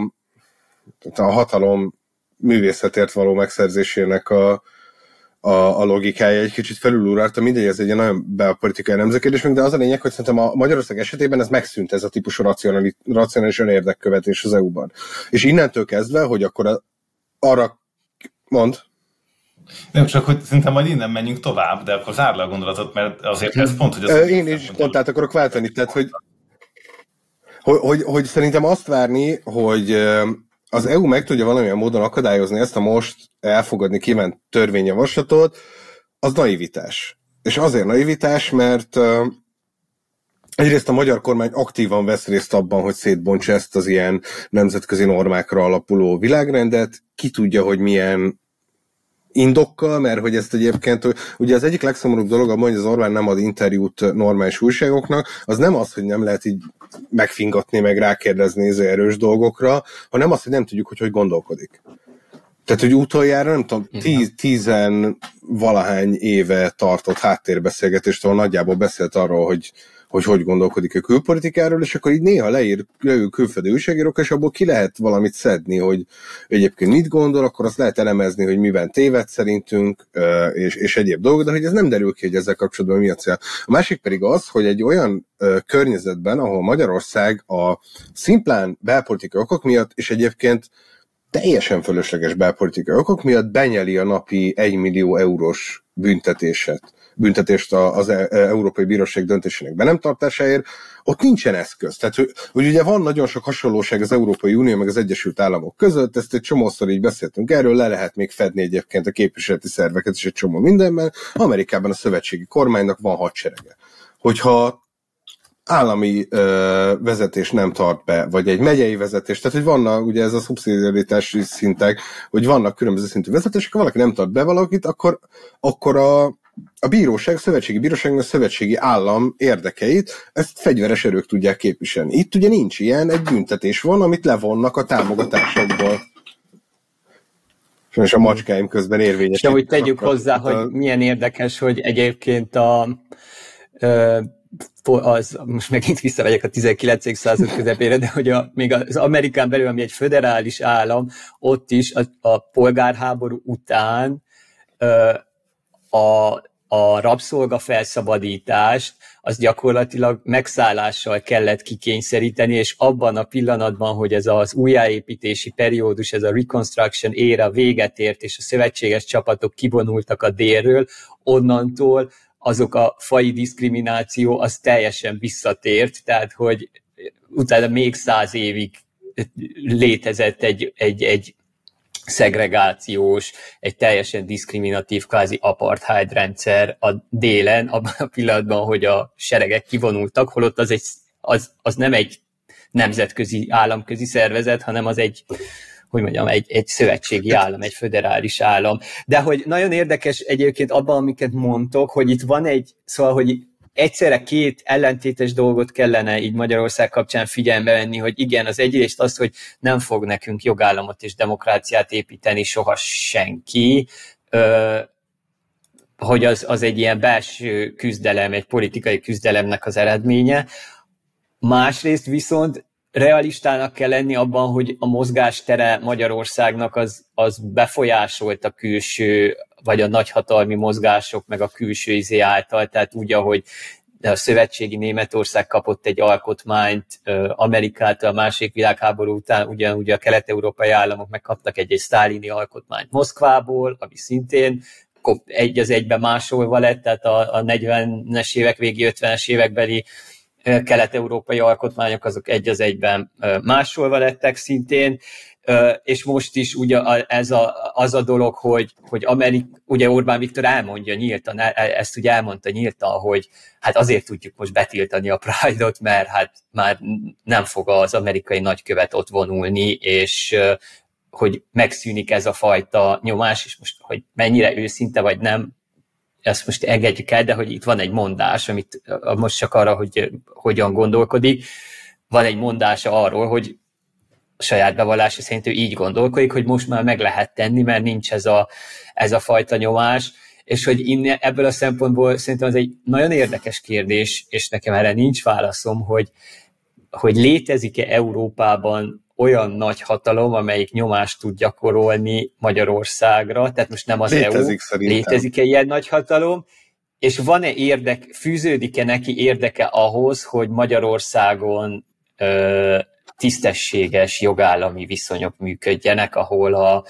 a hatalom művészetért való megszerzésének a A, a logikája egy kicsit felülúrálta, mindegy, ez egy nagyon belpolitikai nemzetkérdés, de az a lényeg, hogy szerintem a Magyarország esetében ez megszűnt, ez a típusú racionális, racionális önérdekkövetés az é u-ban. És innentől kezdve, hogy akkor a, arra mond. Nem csak, hogy szerintem majd innen menjünk tovább, de akkor zárd le a gondolatot, mert azért ez pont, hogy... Az Én is pont át akarok váltani, tehát, hogy, hogy, hogy, hogy szerintem azt várni, hogy az é u meg tudja valamilyen módon akadályozni ezt a most elfogadni kívánt törvényjavaslatot, az naivitás. És azért naivitás, mert uh, egyrészt a magyar kormány aktívan vesz részt abban, hogy szétbontsa ezt az ilyen nemzetközi normákra alapuló világrendet, ki tudja, hogy milyen indokkal, mert hogy ezt egyébként, ugye az egyik legszomorúbb dolog abban, hogy az Orbán nem ad interjút normális újságoknak, az nem az, hogy nem lehet így megfingatni, meg rákérdezni az erős dolgokra, hanem az, hogy nem tudjuk, hogy hogy gondolkodik. Tehát, hogy utoljára, nem tudom, tíz, tízen valahány éve tartott háttérbeszélgetést, ahol nagyjából beszélt arról, hogy hogy hogy gondolkodik a külpolitikáról, és akkor így néha leír, leír külföldi újságírók, és abból ki lehet valamit szedni, hogy egyébként mit gondol, akkor azt lehet elemezni, hogy miben téved szerintünk, és, és egyéb dolgok, de hogy ez nem derül ki, hogy ezzel kapcsolatban mi a cél. A másik pedig az, hogy egy olyan környezetben, ahol Magyarország a szimplán belpolitikai okok miatt, és egyébként teljesen fölösleges belpolitikai okok miatt benyeli a napi egymillió eurós büntetéset büntetést az Európai Bíróság döntésének be nem tartásáért, ott nincsen eszköz. Tehát, hogy, hogy ugye van nagyon sok hasonlóság az Európai Unió meg az Egyesült Államok között, ezt egy csomószor így beszéltünk erről, le lehet még fedni egyébként a képviseleti szerveket és egy csomó mindenben. Amerikában a szövetségi kormánynak van hadserege. Hogyha állami ö, vezetés nem tart be, vagy egy megyei vezetés, tehát hogy vannak, ugye ez a szubszidiaritási szintek, hogy vannak különböző szintű vezetések, ha valaki nem tart be valakit, akkor, akkor a, a bíróság, a szövetségi bíróság, a szövetségi állam érdekeit, ezt fegyveres erők tudják képviselni. Itt ugye nincs ilyen, egy büntetés van, amit levonnak a támogatásokból. És a macskáim közben érvényes. És úgy tegyük hozzá, a... hogy milyen érdekes, hogy egyébként a ö, az, most megint visszamegyek a tizenkilencedik század közepére, de hogy a, még az Amerikán belül, ami egy föderális állam, ott is a, a polgárháború után ö, a, a rabszolgafelszabadítást az gyakorlatilag megszállással kellett kikényszeríteni, és abban a pillanatban, hogy ez az újjáépítési periódus, ez a Reconstruction éra véget ért, és a szövetséges csapatok kivonultak a délről, onnantól azok a faji diszkrimináció, az teljesen visszatért, tehát hogy utána még száz évig létezett egy, egy, egy szegregációs, egy teljesen diszkriminatív, kvázi apartheid rendszer a délen, abban a pillanatban, hogy a seregek kivonultak, holott az, egy, az, az nem egy nemzetközi, államközi szervezet, hanem az egy, hogy mondjam, egy, egy szövetségi állam, egy föderális állam. De hogy nagyon érdekes egyébként abban, amiket mondtok, hogy itt van egy, szóval, hogy egyszerre két ellentétes dolgot kellene így Magyarország kapcsán figyelembe venni, hogy igen, az egyrészt az, hogy nem fog nekünk jogállamot és demokráciát építeni soha senki, hogy az, az egy ilyen belső küzdelem, egy politikai küzdelemnek az eredménye. Másrészt viszont realistának kell lenni abban, hogy a mozgástere Magyarországnak az, az befolyásolt a külső, vagy a nagyhatalmi mozgások, meg a külső izé által, tehát úgy, ahogy a szövetségi Németország kapott egy alkotmányt Amerikától a második világháború után, ugyanúgy a kelet-európai államok megkaptak egy, egy sztálini alkotmányt Moszkvából, ami szintén egy az egyben másolva lett, tehát a, a negyvenes évek végi, ötvenes évekbeli kelet-európai alkotmányok azok egy az egyben másolva lettek szintén, és most is ugye ez a, az a dolog, hogy, hogy Amerik, ugye Orbán Viktor elmondja nyíltan, ezt ugye elmondta nyíltan, hogy hát azért tudjuk most betiltani a Pride-ot, mert hát már nem fog az amerikai nagykövet ott vonulni, és hogy megszűnik ez a fajta nyomás, és most, hogy mennyire őszinte vagy nem, ezt most engedjük el, de hogy itt van egy mondás, amit most csak arra, hogy hogyan gondolkodik, van egy mondása arról, hogy a saját bevallása szerint ő így gondolkodik, hogy most már meg lehet tenni, mert nincs ez a, ez a fajta nyomás, és hogy innen, ebből a szempontból szerintem ez egy nagyon érdekes kérdés, és nekem erre nincs válaszom, hogy, hogy létezik-e Európában olyan nagy hatalom, amelyik nyomást tud gyakorolni Magyarországra, tehát most nem az létezik, é u, létezik-e ilyen nagy hatalom, és van-e érdek, fűződik-e neki érdeke ahhoz, hogy Magyarországon ö, tisztességes jogállami viszonyok működjenek, ahol a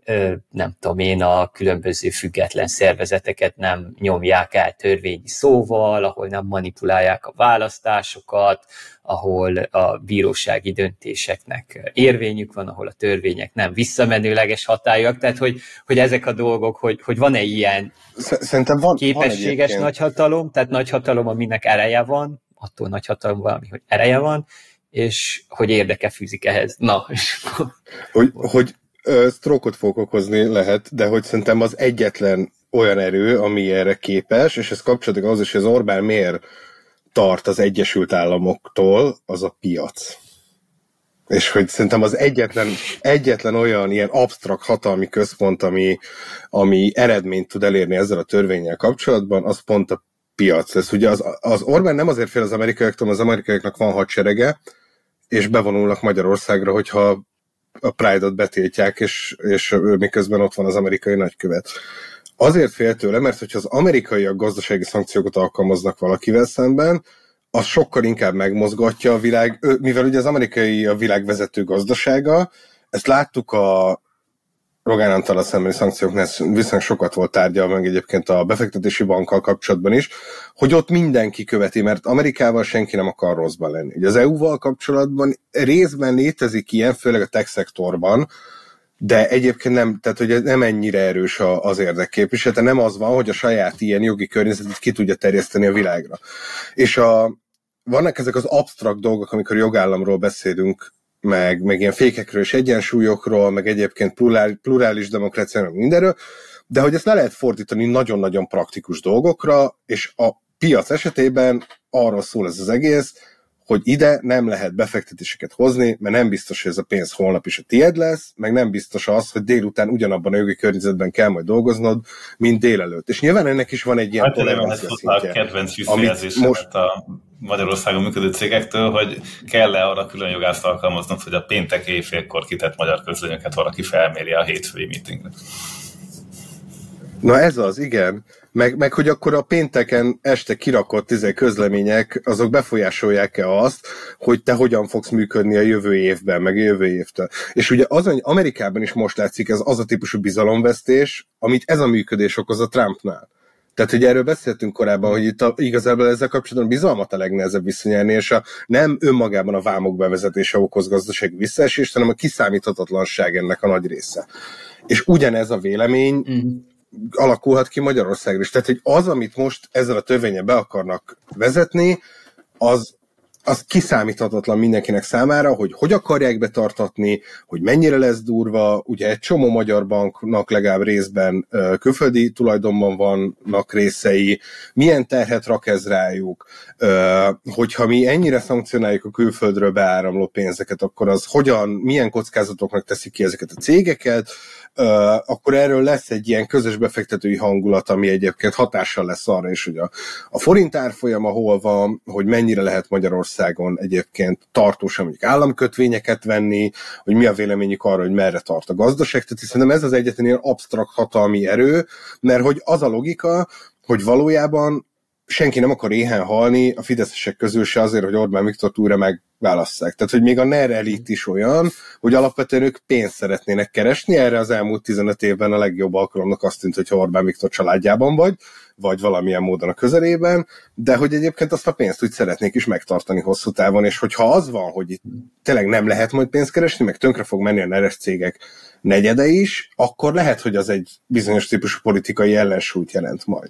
nem tudom én, a különböző független szervezeteket nem nyomják el törvényi szóval, ahol nem manipulálják a választásokat, ahol a bírósági döntéseknek érvényük van, ahol a törvények nem visszamenőleges hatályok, tehát hogy, hogy ezek a dolgok, hogy, hogy van-e ilyen Szerintem van, képességes van nagyhatalom, tehát nagyhatalom, aminek ereje van, attól nagyhatalom valami, hogy ereje van, és hogy érdeke fűzik ehhez. Na, hogy, hogy sztrókot fog okozni lehet, de hogy szerintem az egyetlen olyan erő, ami erre képes, és ez kapcsolódik ahhoz is, hogy az Orbán miért tart az Egyesült Államoktól, az a piac. És hogy szerintem az egyetlen, egyetlen olyan ilyen absztrakt hatalmi központ, ami, ami eredményt tud elérni ezzel a törvénnyel kapcsolatban, az pont a piac lesz. Ugye az, az Orbán nem azért fél az amerikaiaktól, az amerikaiaknak van hadserege, és bevonulnak Magyarországra, hogyha a Pride-ot betiltják, és, és miközben ott van az amerikai nagykövet. Azért fél tőle, mert hogyha az amerikaiak gazdasági szankciókat alkalmaznak valakivel szemben, az sokkal inkább megmozgatja a világ, mivel ugye az amerikai a világ vezető gazdasága, ezt láttuk a Rogán Antallal szembeni szankcióknál viszonylag sokat volt tárgyalva, meg egyébként a befektetési bankkal kapcsolatban is, hogy ott mindenki követi, mert Amerikával senki nem akar rosszban lenni. Ugye az é u-val kapcsolatban részben létezik ilyen, főleg a tech szektorban, de egyébként nem, tehát hogy nem ennyire erős az érdekképviselete, nem az van, hogy a saját ilyen jogi környezetet ki tudja terjeszteni a világra. És a, vannak ezek az absztrakt dolgok, amikor jogállamról beszélünk, meg, meg ilyen fékekről és egyensúlyokról, meg egyébként plurál, plurális demokráciáról, mindenről, de hogy ezt le lehet fordítani nagyon-nagyon praktikus dolgokra, és a piac esetében arról szól ez az egész, hogy ide nem lehet befektetéseket hozni, mert nem biztos, hogy ez a pénz holnap is a tied lesz, meg nem biztos az, hogy délután ugyanabban a jogi környezetben kell majd dolgoznod, mint délelőtt. És nyilván ennek is van egy ilyen hát, tolerancia szintje. A kedvenc visszajelzés most a Magyarországon működő cégektől, hogy kell-e arra külön jogászt alkalmaznod, hogy a péntek éjfélkor kitett magyar közlönyöket valaki felméri a hétfői meetingre. Na ez az, igen. Meg, meg hogy akkor a pénteken este kirakott izé közlemények, azok befolyásolják-e azt, hogy te hogyan fogsz működni a jövő évben, meg a jövő évtől. És ugye az, hogy Amerikában is most látszik, ez az a típusú bizalomvesztés, amit ez a működés okoz a Trumpnál. Tehát, hogy erről beszéltünk korábban, hogy itt a, igazából ezzel kapcsolatban bizalmat a legnehezebb visszanyerni, és a, nem önmagában a vámok bevezetése okoz gazdasági visszaesést, hanem a kiszámíthatatlanság ennek a nagy része. És ugyanez a vélemény mm. alakulhat ki Magyarországra is. Tehát, hogy az, amit most ezzel a törvényel be akarnak vezetni, az, az kiszámíthatatlan mindenkinek számára, hogy hogy akarják betartatni, hogy mennyire lesz durva. Ugye egy csomó magyar banknak legalább részben külföldi tulajdonban vannak részei, milyen terhet rak ez rájuk, hogyha mi ennyire szankcionáljuk a külföldről beáramló pénzeket, akkor az hogyan, milyen kockázatoknak teszik ki ezeket a cégeket, Uh, akkor erről lesz egy ilyen közös befektetői hangulat, ami egyébként hatással lesz arra is, hogy a, a forint árfolyama hol van, hogy mennyire lehet Magyarországon egyébként tartósan mondjuk államkötvényeket venni, hogy mi a véleményük arra, hogy merre tart a gazdaság. Tehát szerintem ez az egyetlen ilyen absztrakt hatalmi erő, mert hogy az a logika, hogy valójában senki nem akar éhen halni a fideszesek közül se azért, hogy Orbán Viktort újra megválasszák. Tehát, hogy még a NER elit is olyan, hogy alapvetően ők pénzt szeretnének keresni. Erre az elmúlt tizenöt évben a legjobb alkalomnak azt tűnt, hogyha Orbán Viktor családjában vagy, vagy valamilyen módon a közelében, de hogy egyébként azt a pénzt úgy szeretnék is megtartani hosszú távon, és hogyha az van, hogy itt tényleg nem lehet majd pénzt keresni, meg tönkre fog menni a neres cégek negyede is, akkor lehet, hogy az egy bizonyos típusú politikai ellensúlyt jelent majd.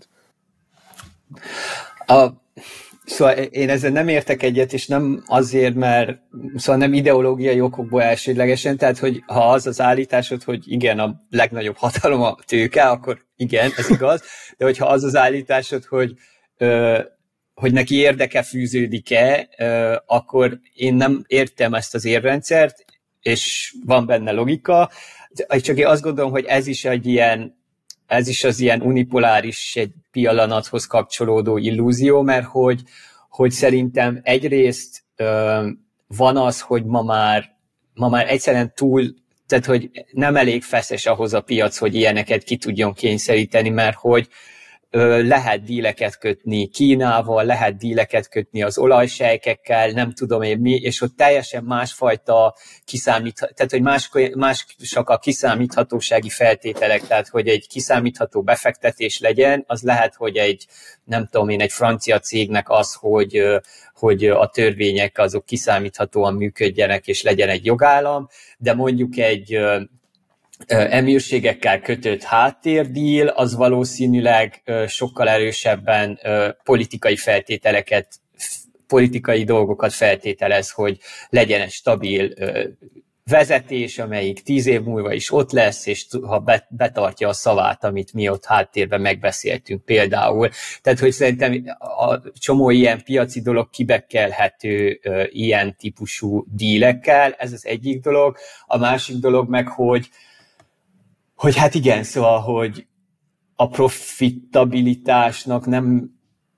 A, szóval én ezzel nem értek egyet, és nem azért, mert szóval nem ideológiai okokból elsődlegesen, tehát hogy ha az az állításod, hogy igen, a legnagyobb hatalom a tőke, akkor igen, ez igaz, de hogyha az az állításod, hogy, ö, hogy neki érdeke fűződik-e, ö, akkor én nem értem ezt az érrendszert, és van benne logika, csak én azt gondolom, hogy ez is egy ilyen ez is az ilyen unipoláris egy pillanathoz kapcsolódó illúzió, mert hogy, hogy szerintem egyrészt ö, van az, hogy ma már, ma már egyszerűen túl, tehát hogy nem elég feszes ahhoz a piac, hogy ilyeneket ki tudjon kényszeríteni, mert hogy ö, lehet díleket kötni Kínával, lehet díleket kötni az olajsejkekkel, nem tudom én mi, és ott teljesen másfajta kiszámít, tehát hogy más, másak a kiszámíthatósági feltételek, tehát hogy egy kiszámítható befektetés legyen, az lehet, hogy egy, nem tudom én, egy francia cégnek az, hogy, hogy a törvények azok kiszámíthatóan működjenek, és legyen egy jogállam, de mondjuk egy emírségekkel kötött háttérdíl, az valószínűleg sokkal erősebben politikai feltételeket, politikai dolgokat feltételez, hogy legyen egy stabil vezetés, amelyik tíz év múlva is ott lesz, és ha betartja a szavát, amit mi ott háttérben megbeszéltünk például. Tehát, hogy szerintem a csomó ilyen piaci dolog kibekkelhető ilyen típusú dílekkel, ez az egyik dolog. A másik dolog meg, hogy hogy hát igen, szóval, hogy a profitabilitásnak nem,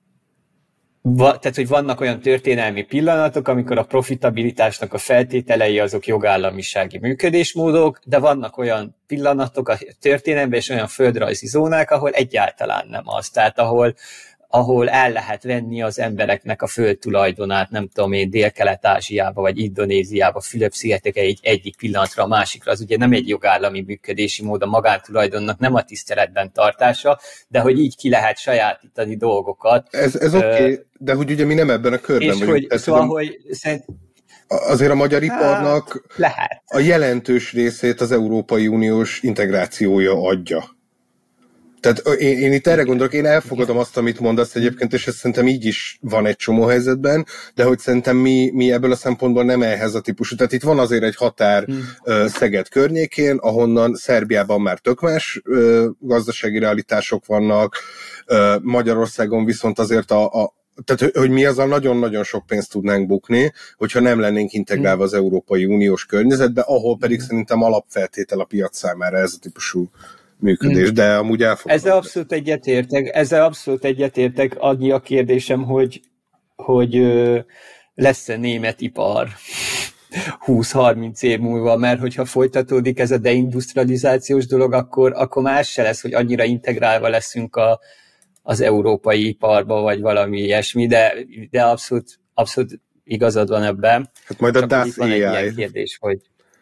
tehát, hogy vannak olyan történelmi pillanatok, amikor a profitabilitásnak a feltételei azok jogállamisági működésmódok, de vannak olyan pillanatok a történelemben és olyan földrajzi zónák, ahol egyáltalán nem az. Tehát ahol, ahol el lehet venni az embereknek a földtulajdonát, nem tudom én, Dél-Kelet-Ázsiába, vagy Indonéziába, Fülöp-szigeteke egy egyik pillanatra a másikra, az ugye nem egy jogállami működési mód, a magántulajdonnak nem a tiszteletben tartása, de hogy így ki lehet sajátítani dolgokat. Ez, ez oké, okay, de hogy ugye mi nem ebben a körben és vagyunk. Hogy, tehát, szóval, hogy szerint... Azért a magyar iparnak hát, a jelentős részét az Európai Uniós integrációja adja. Tehát én, én itt erre gondolok, én elfogadom azt, amit mondasz egyébként, és ez szerintem így is van egy csomó helyzetben, de hogy szerintem mi, mi ebből a szempontból nem ehhez a típusú. Tehát itt van azért egy határ hmm. Szeged környékén, ahonnan Szerbiában már tök más gazdasági realitások vannak, Magyarországon viszont azért a, a tehát, hogy mi azzal nagyon-nagyon sok pénzt tudnánk bukni, hogyha nem lennénk integrálva az Európai Uniós környezetbe, ahol pedig szerintem alapfeltétel a piac számára ez a típusú működés, de amúgy elfogadom. Ezzel abszolút egyetértek, ezzel abszolút egyetértek, annyi a kérdésem, hogy, hogy lesz-e német ipar húsz-harminc év múlva, mert hogyha folytatódik ez a deindustrializációs dolog, akkor, akkor más se lesz, hogy annyira integrálva leszünk a, az európai iparba, vagy valami ilyesmi, de, de abszolút, abszolút igazad van ebben. Hát majd a dé á es van egy á i. ilyen kérdés, hogy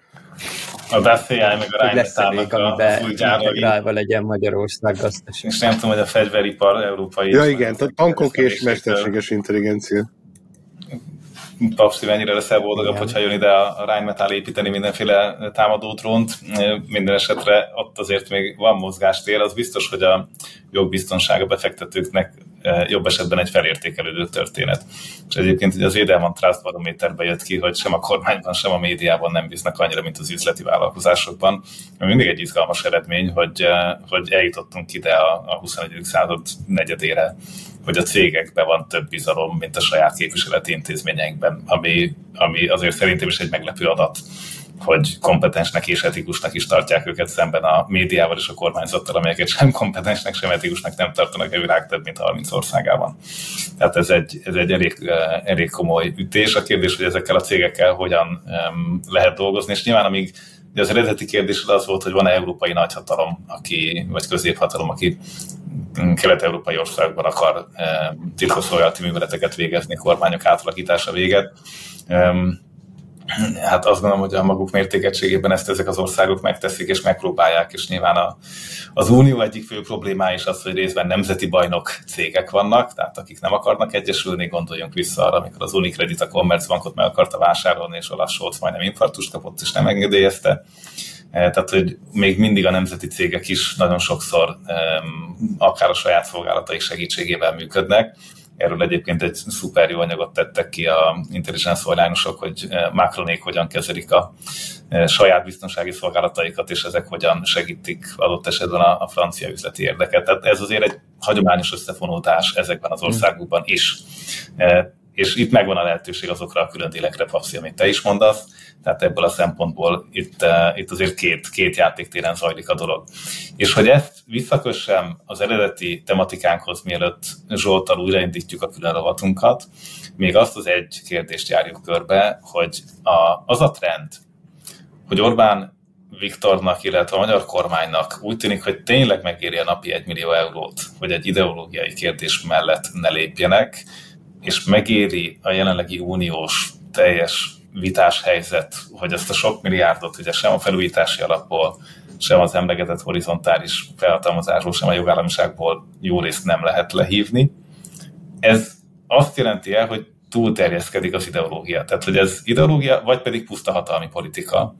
a dé á es á i meg a Rheinmetallnak a új gyárai legyen Magyarország gazdaság. És nem tudom, hogy a fegyveripar európai... Ja igen, tankok és mesterséges intelligencia. Papsi mennyire leszel boldogabb, hogyha jön ide a Rheinmetall építeni mindenféle támadódrónt. Minden esetre ott azért még van mozgástér, az biztos, hogy a jogbiztonság a befektetőknek jobb esetben egy felértékelődő történet. És egyébként ugye az Edelman Trust Barométerbe jött ki, hogy sem a kormányban, sem a médiában nem bíznak annyira, mint az üzleti vállalkozásokban. Mindig egy izgalmas eredmény, hogy, hogy eljutottunk ide a, a huszonegyedik század negyedére, hogy a cégekben van több bizalom, mint a saját képviseleti intézményeinkben, ami, ami azért szerintem is egy meglepő adat, hogy kompetensnek és etikusnak is tartják őket szemben a médiával és a kormányzattal, amelyeket sem kompetensnek, sem etikusnak nem tartanak a világ több mint harminc országában. Tehát ez egy, ez egy elég, elég komoly ütés. A kérdés, hogy ezekkel a cégekkel hogyan um, lehet dolgozni, és nyilván amíg az eredeti kérdés az volt, hogy van-e európai nagyhatalom, aki, vagy középhatalom, aki kelet-európai országban akar um, titkosszolgálati műveleteket végezni, kormányok átalakítása véget. Um, Hát azt gondolom, hogy a maguk mértékegységében ezt ezek az országok megteszik és megpróbálják, és nyilván a, az Unió egyik fő problémája is az, hogy részben nemzeti bajnok cégek vannak, tehát akik nem akarnak egyesülni, gondoljunk vissza arra, amikor az Unicredit a Commerzbankot meg akarta vásárolni, és Olaf Scholz majdnem infarktust kapott, és nem engedélyezte. Tehát, hogy még mindig a nemzeti cégek is nagyon sokszor akár a saját szolgálataik segítségével működnek. Erről egyébként egy szuper jó anyagot tettek ki a intelligens szolgálások, hogy Macronék hogyan kezelik a saját biztonsági szolgálataikat, és ezek hogyan segítik adott esetben a, a francia üzleti érdeket. Tehát ez azért egy hagyományos összefonódás ezekben az országokban is. És itt megvan a lehetőség azokra a külön délekre, Papsi, amit te is mondasz. Tehát ebből a szempontból itt, itt azért két, két játéktéren zajlik a dolog. És hogy ezt visszakössem az eredeti tematikánkhoz, mielőtt Zsolttal újraindítjuk a külön rovatunkat, még azt az egy kérdést járjuk körbe, hogy a, az a trend, hogy Orbán Viktornak, illetve a magyar kormánynak úgy tűnik, hogy tényleg megéri a napi egy millió eurót, hogy egy ideológiai kérdés mellett ne lépjenek, és megéri a jelenlegi uniós teljes vitás helyzet, hogy ezt a sok milliárdot ugye sem a felújítási alapból, sem az emlegetett horizontális felhatalmazásból, sem a jogállamiságból jó részt nem lehet lehívni. Ez azt jelenti el, hogy túlterjeszkedik az ideológia. Tehát, hogy ez ideológia, vagy pedig puszta hatalmi politika.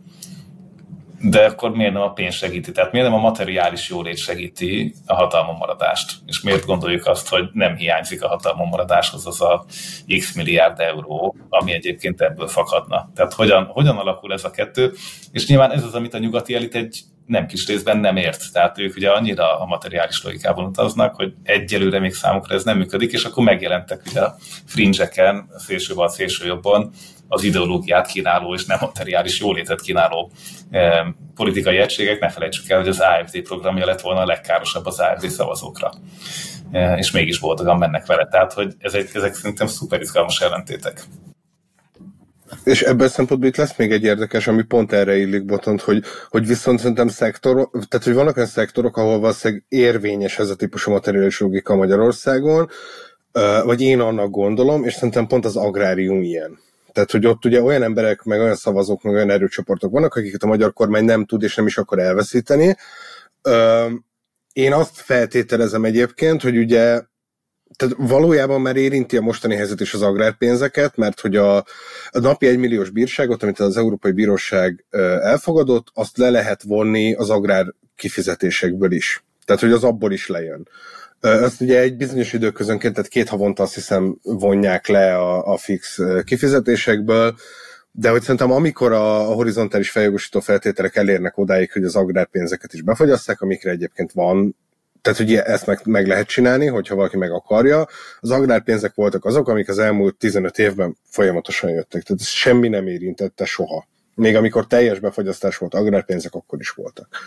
De akkor miért nem a pénz segíti? Tehát miért nem a materiális jólét segíti a hatalmon maradást? És miért gondoljuk azt, hogy nem hiányzik a hatalmon maradáshoz az a x milliárd euró, ami egyébként ebből fakadna? Tehát hogyan, hogyan alakul ez a kettő? És nyilván ez az, amit a nyugati elit egy nem kis részben nem ért. Tehát ők ugye annyira a materiális logikában utaznak, hogy egyelőre még számukra ez nem működik, és akkor megjelentek ugye a fringe-eken, a szélsőbal, szélső jobban, az ideológiát kínáló és nem materiális jólétet kínáló eh, politikai egységek. Ne felejtsük el, hogy az á ef dé programja lett volna a legkárosabb az á ef dé szavazókra. Eh, és mégis boldogan mennek vele. Tehát, hogy ezek, ezek szerintem szuper izgalmas ellentétek. És ebből szempontból itt lesz még egy érdekes, ami pont erre illik Botont, hogy, hogy viszont szerintem szektor, tehát hogy vannak olyan szektorok, ahol valószínűleg érvényes ez a típusú materiális logika Magyarországon, vagy én annak gondolom, és szerintem pont az agrárium ilyen. Tehát, hogy ott ugye olyan emberek, meg olyan szavazók, meg olyan erőcsoportok vannak, akiket a magyar kormány nem tud és nem is akar elveszíteni. Én azt feltételezem egyébként, hogy ugye tehát valójában már érinti a mostani helyzet is az agrárpénzeket, mert hogy a, a napi egymilliós bírságot, amit az Európai Bíróság elfogadott, azt le lehet vonni az agrár kifizetésekből is. Tehát, hogy az abból is lejön. Azt ugye egy bizonyos időközönként, tehát két havonta azt hiszem vonják le a, a fix kifizetésekből, de hogy szerintem amikor a, a horizontális feljogosító feltételek elérnek odáig, hogy az agrárpénzeket is befogyasszák, amikre egyébként van, tehát hogy ezt meg, meg lehet csinálni, hogyha valaki meg akarja. Az agrárpénzek voltak azok, amik az elmúlt tizenöt évben folyamatosan jöttek. Tehát ez semmi nem érintette soha. Még amikor teljes befogyasztás volt agrárpénzek, akkor is voltak.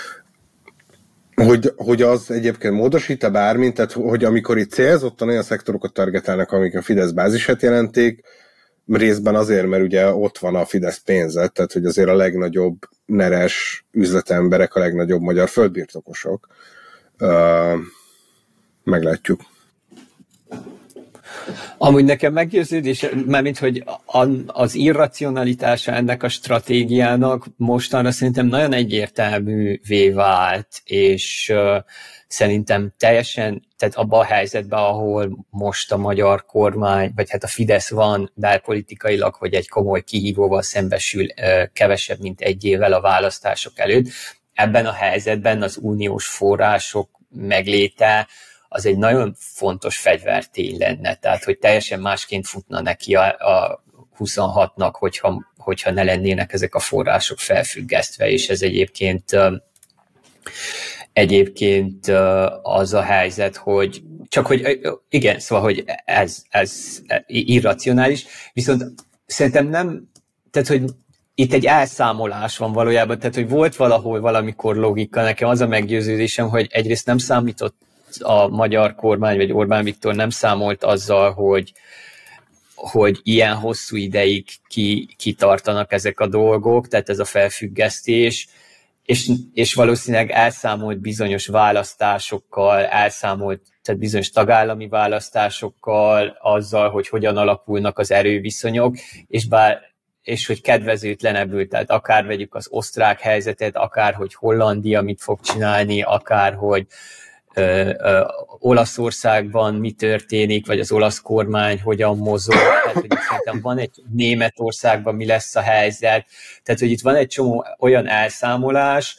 Hogy, hogy az egyébként módosít-e bármint, tehát hogy amikor itt célzottan olyan szektorokat targetálnak, amik a Fidesz bázisát jelentik, részben azért, mert ugye ott van a Fidesz pénze, tehát hogy azért a legnagyobb neres üzletemberek, a legnagyobb magyar földbirtokosok. Uh, meglátjuk. Amúgy nekem meggyőződés, mármint, hogy az irracionalitása ennek a stratégiának mostanra szerintem nagyon egyértelművé vált, és uh, szerintem teljesen, tehát abban a helyzetben, ahol most a magyar kormány, vagy hát a Fidesz van belpolitikailag, hogy egy komoly kihívóval szembesül uh, kevesebb, mint egy évvel a választások előtt, ebben a helyzetben az uniós források megléte az egy nagyon fontos fegyvertény lenne, tehát hogy teljesen másként futna neki a, a huszonhatnak, hogyha, hogyha ne lennének ezek a források felfüggesztve, és ez egyébként egyébként az a helyzet, hogy csak hogy igen, szóval, hogy ez, ez irracionális, viszont szerintem nem, tehát hogy itt egy elszámolás van valójában, tehát hogy volt valahol valamikor logika, nekem az a meggyőződésem, hogy egyrészt nem számított a magyar kormány, vagy Orbán Viktor nem számolt azzal, hogy, hogy ilyen hosszú ideig ki, kitartanak ezek a dolgok, tehát ez a felfüggesztés, és, és valószínűleg elszámolt bizonyos választásokkal, elszámolt tehát bizonyos tagállami választásokkal, azzal, hogy hogyan alakulnak az erőviszonyok, és bár és hogy kedvezőtlenebbül, tehát akár vegyük az osztrák helyzetet, akár hogy Hollandia mit fog csinálni, akár hogy ö, ö, Olaszországban mi történik, vagy az olasz kormány hogyan mozog, tehát hogy itt szerintem van egy Németországban mi lesz a helyzet, tehát hogy itt van egy csomó olyan elszámolás,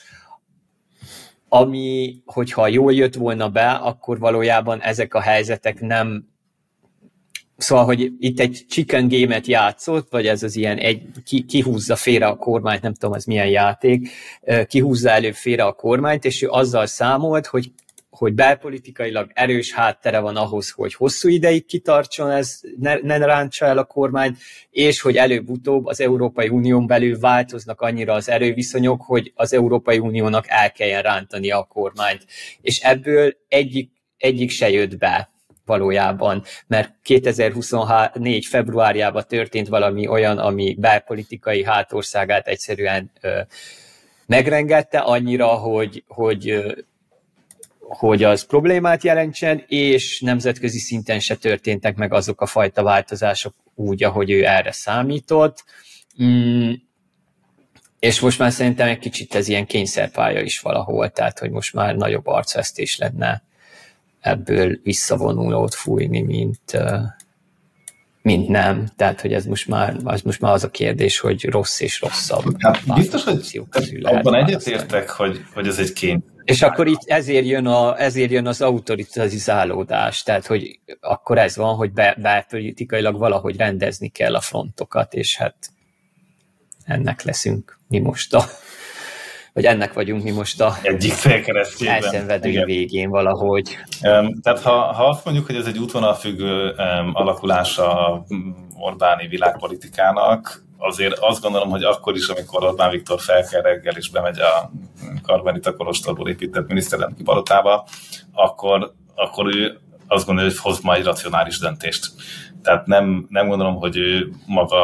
ami, hogyha jól jött volna be, akkor valójában ezek a helyzetek nem. Szóval, hogy itt egy chicken game-et játszott, vagy ez az ilyen, egy, ki, kihúzza félre a kormányt, nem tudom, ez milyen játék, kihúzza előbb félre a kormányt, és ő azzal számolt, hogy, hogy belpolitikailag erős háttere van ahhoz, hogy hosszú ideig kitartson, ez ne, ne rántsa el a kormányt, és hogy előbb-utóbb az Európai Unión belül változnak annyira az erőviszonyok, hogy az Európai Uniónak el kelljen rántani a kormányt. És ebből egyik, egyik se jött be valójában, mert kétezer-huszonnégy februárjában történt valami olyan, ami belpolitikai hátországát egyszerűen ö, megrengette annyira, hogy, hogy, ö, hogy az problémát jelentsen, és nemzetközi szinten se történtek meg azok a fajta változások úgy, ahogy ő erre számított. Mm, és most már szerintem egy kicsit ez ilyen kényszerpálya is valahol, tehát hogy most már nagyobb arcvesztés lenne ebből visszavonulót fújni, mint, mint nem. Tehát, hogy ez most már az, most már az a kérdés, hogy rossz és rosszabb. Hát biztos, hogy abban egyetértek, hogy, hogy ez egy kény. És akkor itt ezért jön, a, ezért jön az autoritizálódás, tehát, hogy akkor ez van, hogy be, belpolitikailag valahogy rendezni kell a frontokat, és hát ennek leszünk mi most a vagy ennek vagyunk mi most a egyik félkeresztjében. Elszenvedő igen. Végén valahogy. Um, tehát ha, ha azt mondjuk, hogy ez egy útvonalfüggő um, alakulása Orbáni világpolitikának, azért azt gondolom, hogy akkor is, amikor Orbán Viktor felkel reggel és bemegy a Karmelita kolostorból épített miniszterelnöki palotába, akkor, akkor ő azt gondolja, hogy hoz majd racionális döntést. Tehát nem, nem gondolom, hogy ő maga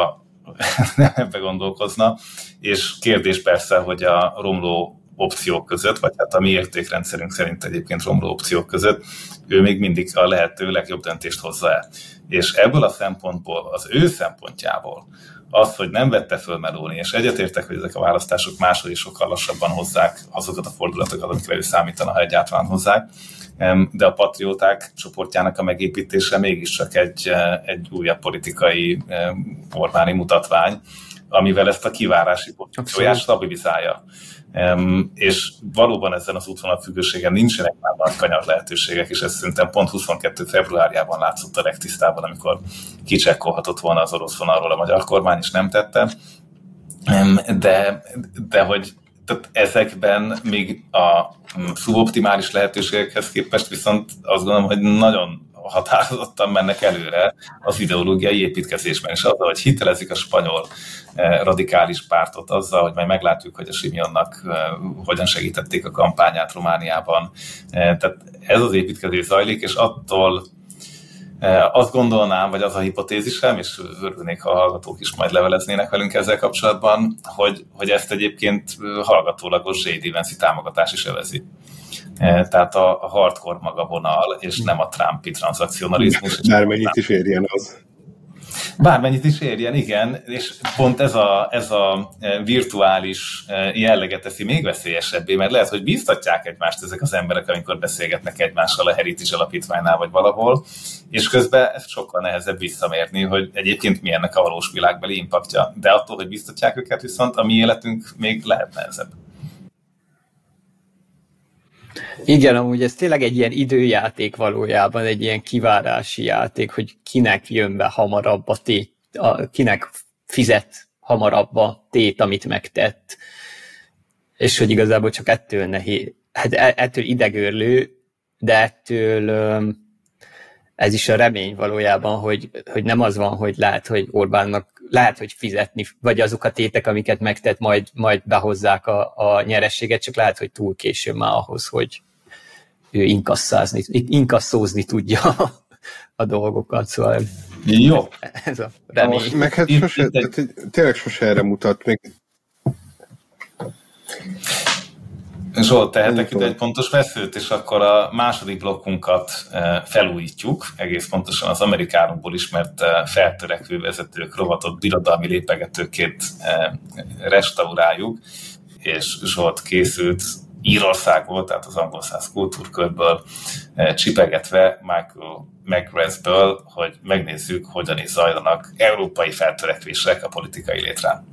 nem ebbe gondolkozna, és kérdés persze, hogy a romló opciók között, vagy hát a mi értékrendszerünk szerint egyébként romló opciók között, ő még mindig a lehető legjobb döntést hozza el. És ebből a szempontból, az ő szempontjából, az, hogy nem vette föl Meloni, és egyetértek, hogy ezek a választások máshogy is sokkal lassabban hozzák azokat a fordulatokat, amikre ő számítana, ha egyáltalán hozzák, de a patrióták csoportjának a megépítése mégiscsak egy, egy újabb politikai Orbáni mutatvány, amivel ezt a kivárási pozícióját stabilizálja. Um, és valóban ezen az útvonal függőségen nincsenek már nagy kanyar lehetőségek, és ez szerintem pont huszonkettő februárjában látszott a legtisztában, amikor kicsekkolhatott volna az orosz vonalról a magyar kormány, és nem tette. Um, de, de hogy tehát ezekben még a szuboptimális lehetőségekhez képest viszont azt gondolom, hogy nagyon határozottan mennek előre az ideológiai építkezésben, és azzal, hogy hitelezik a spanyol radikális pártot, azzal, hogy majd meglátjuk, hogy a Simeonnak hogyan segítették a kampányát Romániában. Tehát ez az építkezés zajlik, és attól azt gondolnám, vagy az a hipotézisem, és örülnék, ha a hallgatók is majd leveleznének velünk ezzel kapcsolatban, hogy, hogy ezt egyébként hallgatólagos zé dé Vance támogatás is övezi. Tehát a, a hardcore maga vonal, és nem a Trumpi transzakcionalizmus. Bármennyit is érjen az. Bármennyit is érjen, igen, és pont ez a, ez a virtuális jelleget teszi még veszélyesebbé, mert lehet, hogy bíztatják egymást ezek az emberek, amikor beszélgetnek egymással a Heritage alapítványnál vagy valahol, és közben ezt sokkal nehezebb visszamérni, hogy egyébként mi ennek a valós világbeli impaktja. De attól, hogy bíztatják őket, viszont a mi életünk még lehet nehezebb. Igen, amúgy ez tényleg egy ilyen időjáték valójában, egy ilyen kivárási játék, hogy kinek jön be hamarabb a tét, a, kinek fizet hamarabb a tét, amit megtett. És hogy igazából csak ettől nehéz, hát ettől idegörlő, de ettől ez is a remény valójában, hogy, hogy nem az van, hogy lehet, hogy Orbánnak lehet, hogy fizetni, vagy azok a tétek, amiket megtett, majd, majd behozzák a, a nyerességet, csak lehet, hogy túl késő már ahhoz, hogy ő inkasszázni, inkasszózni tudja a dolgokat, szóval jó. Ez a remény. Meg hát sose, tehát, tényleg sose erre mutat még. Zsolt, tehetek ide egy pontos veszőt, és akkor a második blokkunkat felújítjuk, egész pontosan az Amerikánokból ismert feltörekvő vezetők rovatott birodalmi lépegetőként restauráljuk, és Zsolt készült Írországból, tehát az angol száz kultúrkörből csipegetve Michael McGrathből, hogy megnézzük, hogyan is zajlanak európai feltörekvések a politikai létrán.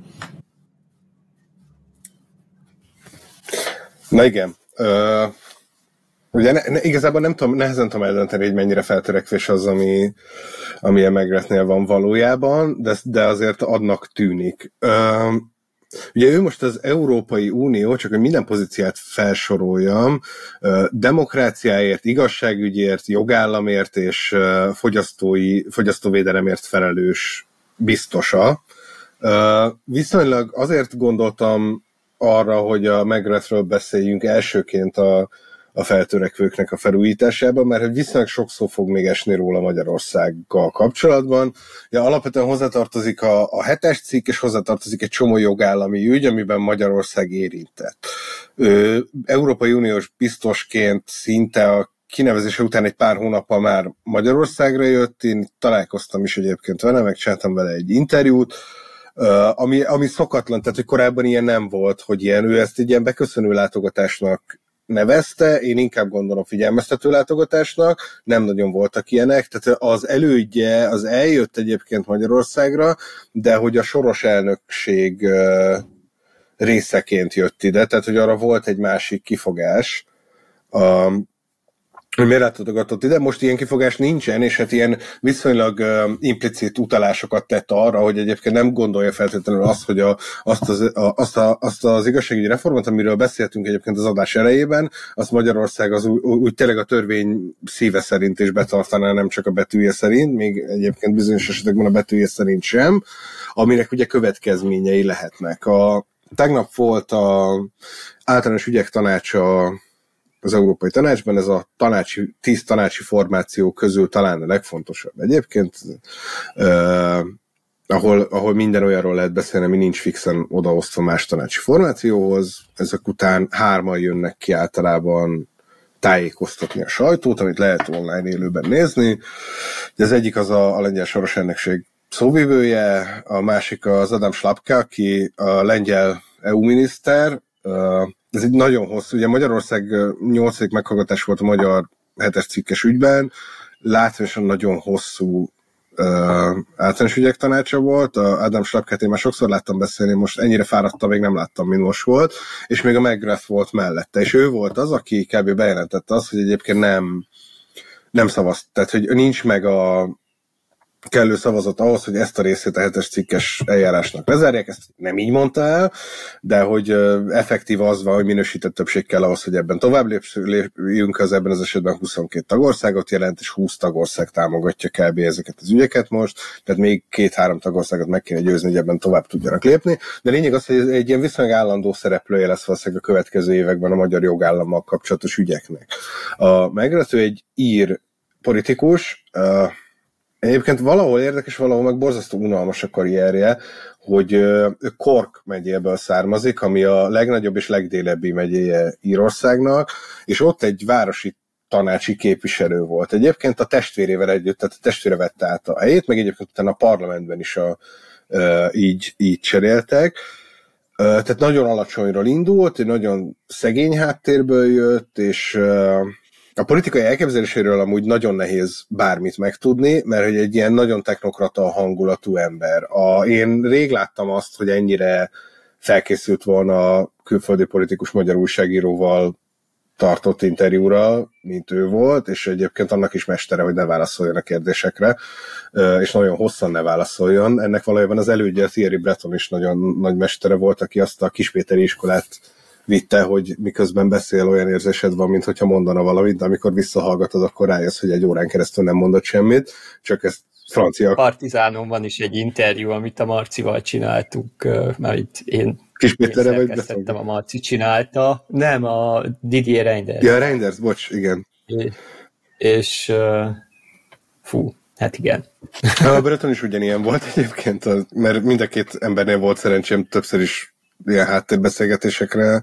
Na igen. Uh, ugye ne, ne, igazából nem tudom, nehezen tudom eldönteni, hogy mennyire feltörekvés az, ami, ami a McGrathnél van valójában, de, de azért adnak tűnik. Uh, ugye ő most az Európai Unió, csak hogy minden pozíciát felsoroljam, uh, demokráciáért, igazságügyért, jogállamért és uh, fogyasztói, fogyasztóvédelemért felelős biztosa. Uh, viszonylag azért gondoltam arra, hogy a McGrathről beszéljünk elsőként a, a feltörekvőknek a felújításában, mert hogy viszonylag sok szó fog még esni róla Magyarországgal kapcsolatban. Ja, alapvetően hozzátartozik a, a hetes cikk, és hozzátartozik egy csomó jogállami ügy, amiben Magyarország érintett. Ő, Európai Uniós biztosként szinte a kinevezése után egy pár hónappal már Magyarországra jött, én találkoztam is egyébként vele, megcsináltam vele egy interjút, Uh, ami, ami szokatlan, tehát hogy korábban ilyen nem volt, hogy ilyen, ő ezt egy ilyen beköszönő látogatásnak nevezte, én inkább gondolom figyelmeztető látogatásnak, nem nagyon voltak ilyenek, tehát az elődje az eljött egyébként Magyarországra, de hogy a soros elnökség uh, részeként jött ide, tehát hogy arra volt egy másik kifogás, um, hogy miért látogatott ide. Most ilyen kifogás nincsen, és hát ilyen viszonylag uh, implicit utalásokat tett arra, hogy egyébként nem gondolja feltétlenül azt, hogy a, azt, az, a, azt, a, azt az igazságügyi reformot, amiről beszéltünk egyébként az adás elejében, azt Magyarország az úgy, úgy tényleg a törvény szíve szerint is betartaná, nem csak a betűje szerint, még egyébként bizonyos esetekben a betűje szerint sem, aminek ugye következményei lehetnek. A, tegnap volt a általános ügyek tanácsa az Európai Tanácsban, ez a tanácsi, tíz tanácsi formáció közül talán a legfontosabb egyébként. ahol, ahol minden olyanról lehet beszélni, ami nincs fixen odaosztva más tanácsi formációhoz. Ezek után hárman jönnek ki általában tájékoztatni a sajtót, amit lehet online élőben nézni. Az egyik az a, a lengyel soros elnökség szóvivője, a másik az Adam Szlapka, aki a lengyel é u-miniszter. Ez egy nagyon hosszú, ugye Magyarország nyolcadik meghallgatás volt a magyar hetes cikkes ügyben, látványosan nagyon hosszú uh, általános ügyek tanácsa volt. A Adam Szlapkát én már sokszor láttam beszélni, most ennyire fáradtam, még nem láttam, mint most volt, és még a McGrath volt mellette, és ő volt az, aki kb. Bejelentette azt, hogy egyébként nem, nem szavazt, tehát hogy nincs meg a kellő szavazat ahhoz, hogy ezt a részét a hetes cikkes eljárásnak lezárják, ezt nem így mondta el, de hogy effektív az van, hogy minősített többség kell ahhoz, hogy ebben tovább lépjünk, az ebben az esetben huszonkét tagországot jelent, és húsz tagország támogatja kb. Ezeket az ügyeket most, tehát még két-három tagországot meg kéne győzni, hogy ebben tovább tudjanak lépni, de lényeg az, hogy ez egy ilyen viszonylag állandó szereplője lesz valószínűleg a következő években a magyar jogállammal kapcsolatos ügyeknek. A McGrath egy ír politikus, egyébként valahol érdekes, valahol meg borzasztó unalmas a karrierje, hogy ő Cork megyéből származik, ami a legnagyobb és legdélebbi megyéje Írországnak, és ott egy városi tanácsi képviselő volt. Egyébként a testvérével együtt, tehát a testvére vette át a helyét, meg egyébként utána a parlamentben is a, így, így cseréltek. Tehát nagyon alacsonyról indult, egy nagyon szegény háttérből jött, és a politikai elképzeléséről amúgy nagyon nehéz bármit megtudni, mert hogy egy ilyen nagyon technokrata hangulatú ember. A, én rég láttam azt, hogy ennyire felkészült volna a külföldi politikus magyar újságíróval tartott interjúra, mint ő volt, és egyébként annak is mestere, hogy ne válaszoljon a kérdésekre, és nagyon hosszan ne válaszoljon. Ennek valójában az elődje, Thierry Breton is nagyon nagy mestere volt, aki azt a kispéteri iskolát vitte, hogy miközben beszél, olyan érzésed van, mintha mondana valamit, de amikor visszahallgatod, akkor rájössz, hogy egy órán keresztül nem mondott semmit, csak ezt francia... Partizánon van is egy interjú, amit a Marcival csináltunk, mert itt én, én szerkesztettem, a Marci csinálta. Nem, a Didier Reinders. Ja, Reinders, bocs, igen. És, és fú, hát igen. A Breton is ugyanilyen volt egyébként, mert mind a két embernél volt szerencsém többször is ilyen háttérbeszélgetésekre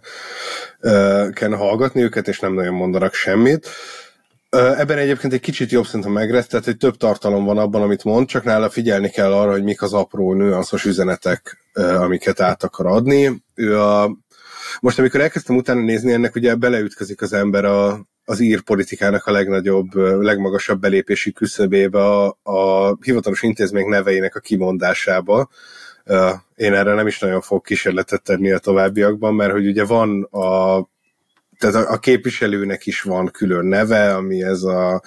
uh, kell hallgatni őket, és nem nagyon mondanak semmit. Uh, ebben egyébként egy kicsit jobb szerintem McGrath, tehát egy több tartalom van abban, amit mond, csak nála figyelni kell arra, hogy mik az apró nüanszos üzenetek, uh, amiket át akar adni. Ő a... Most, amikor elkezdtem utána nézni, ennek ugye beleütközik az ember a, az ír politikának a legnagyobb, legmagasabb belépési küszöbébe, a, a hivatalos intézmények neveinek a kimondásába. Uh, én erre nem is nagyon fogok kísérletet tenni a továbbiakban, mert hogy ugye van a, tehát a, a képviselőnek is van külön neve, ami ez a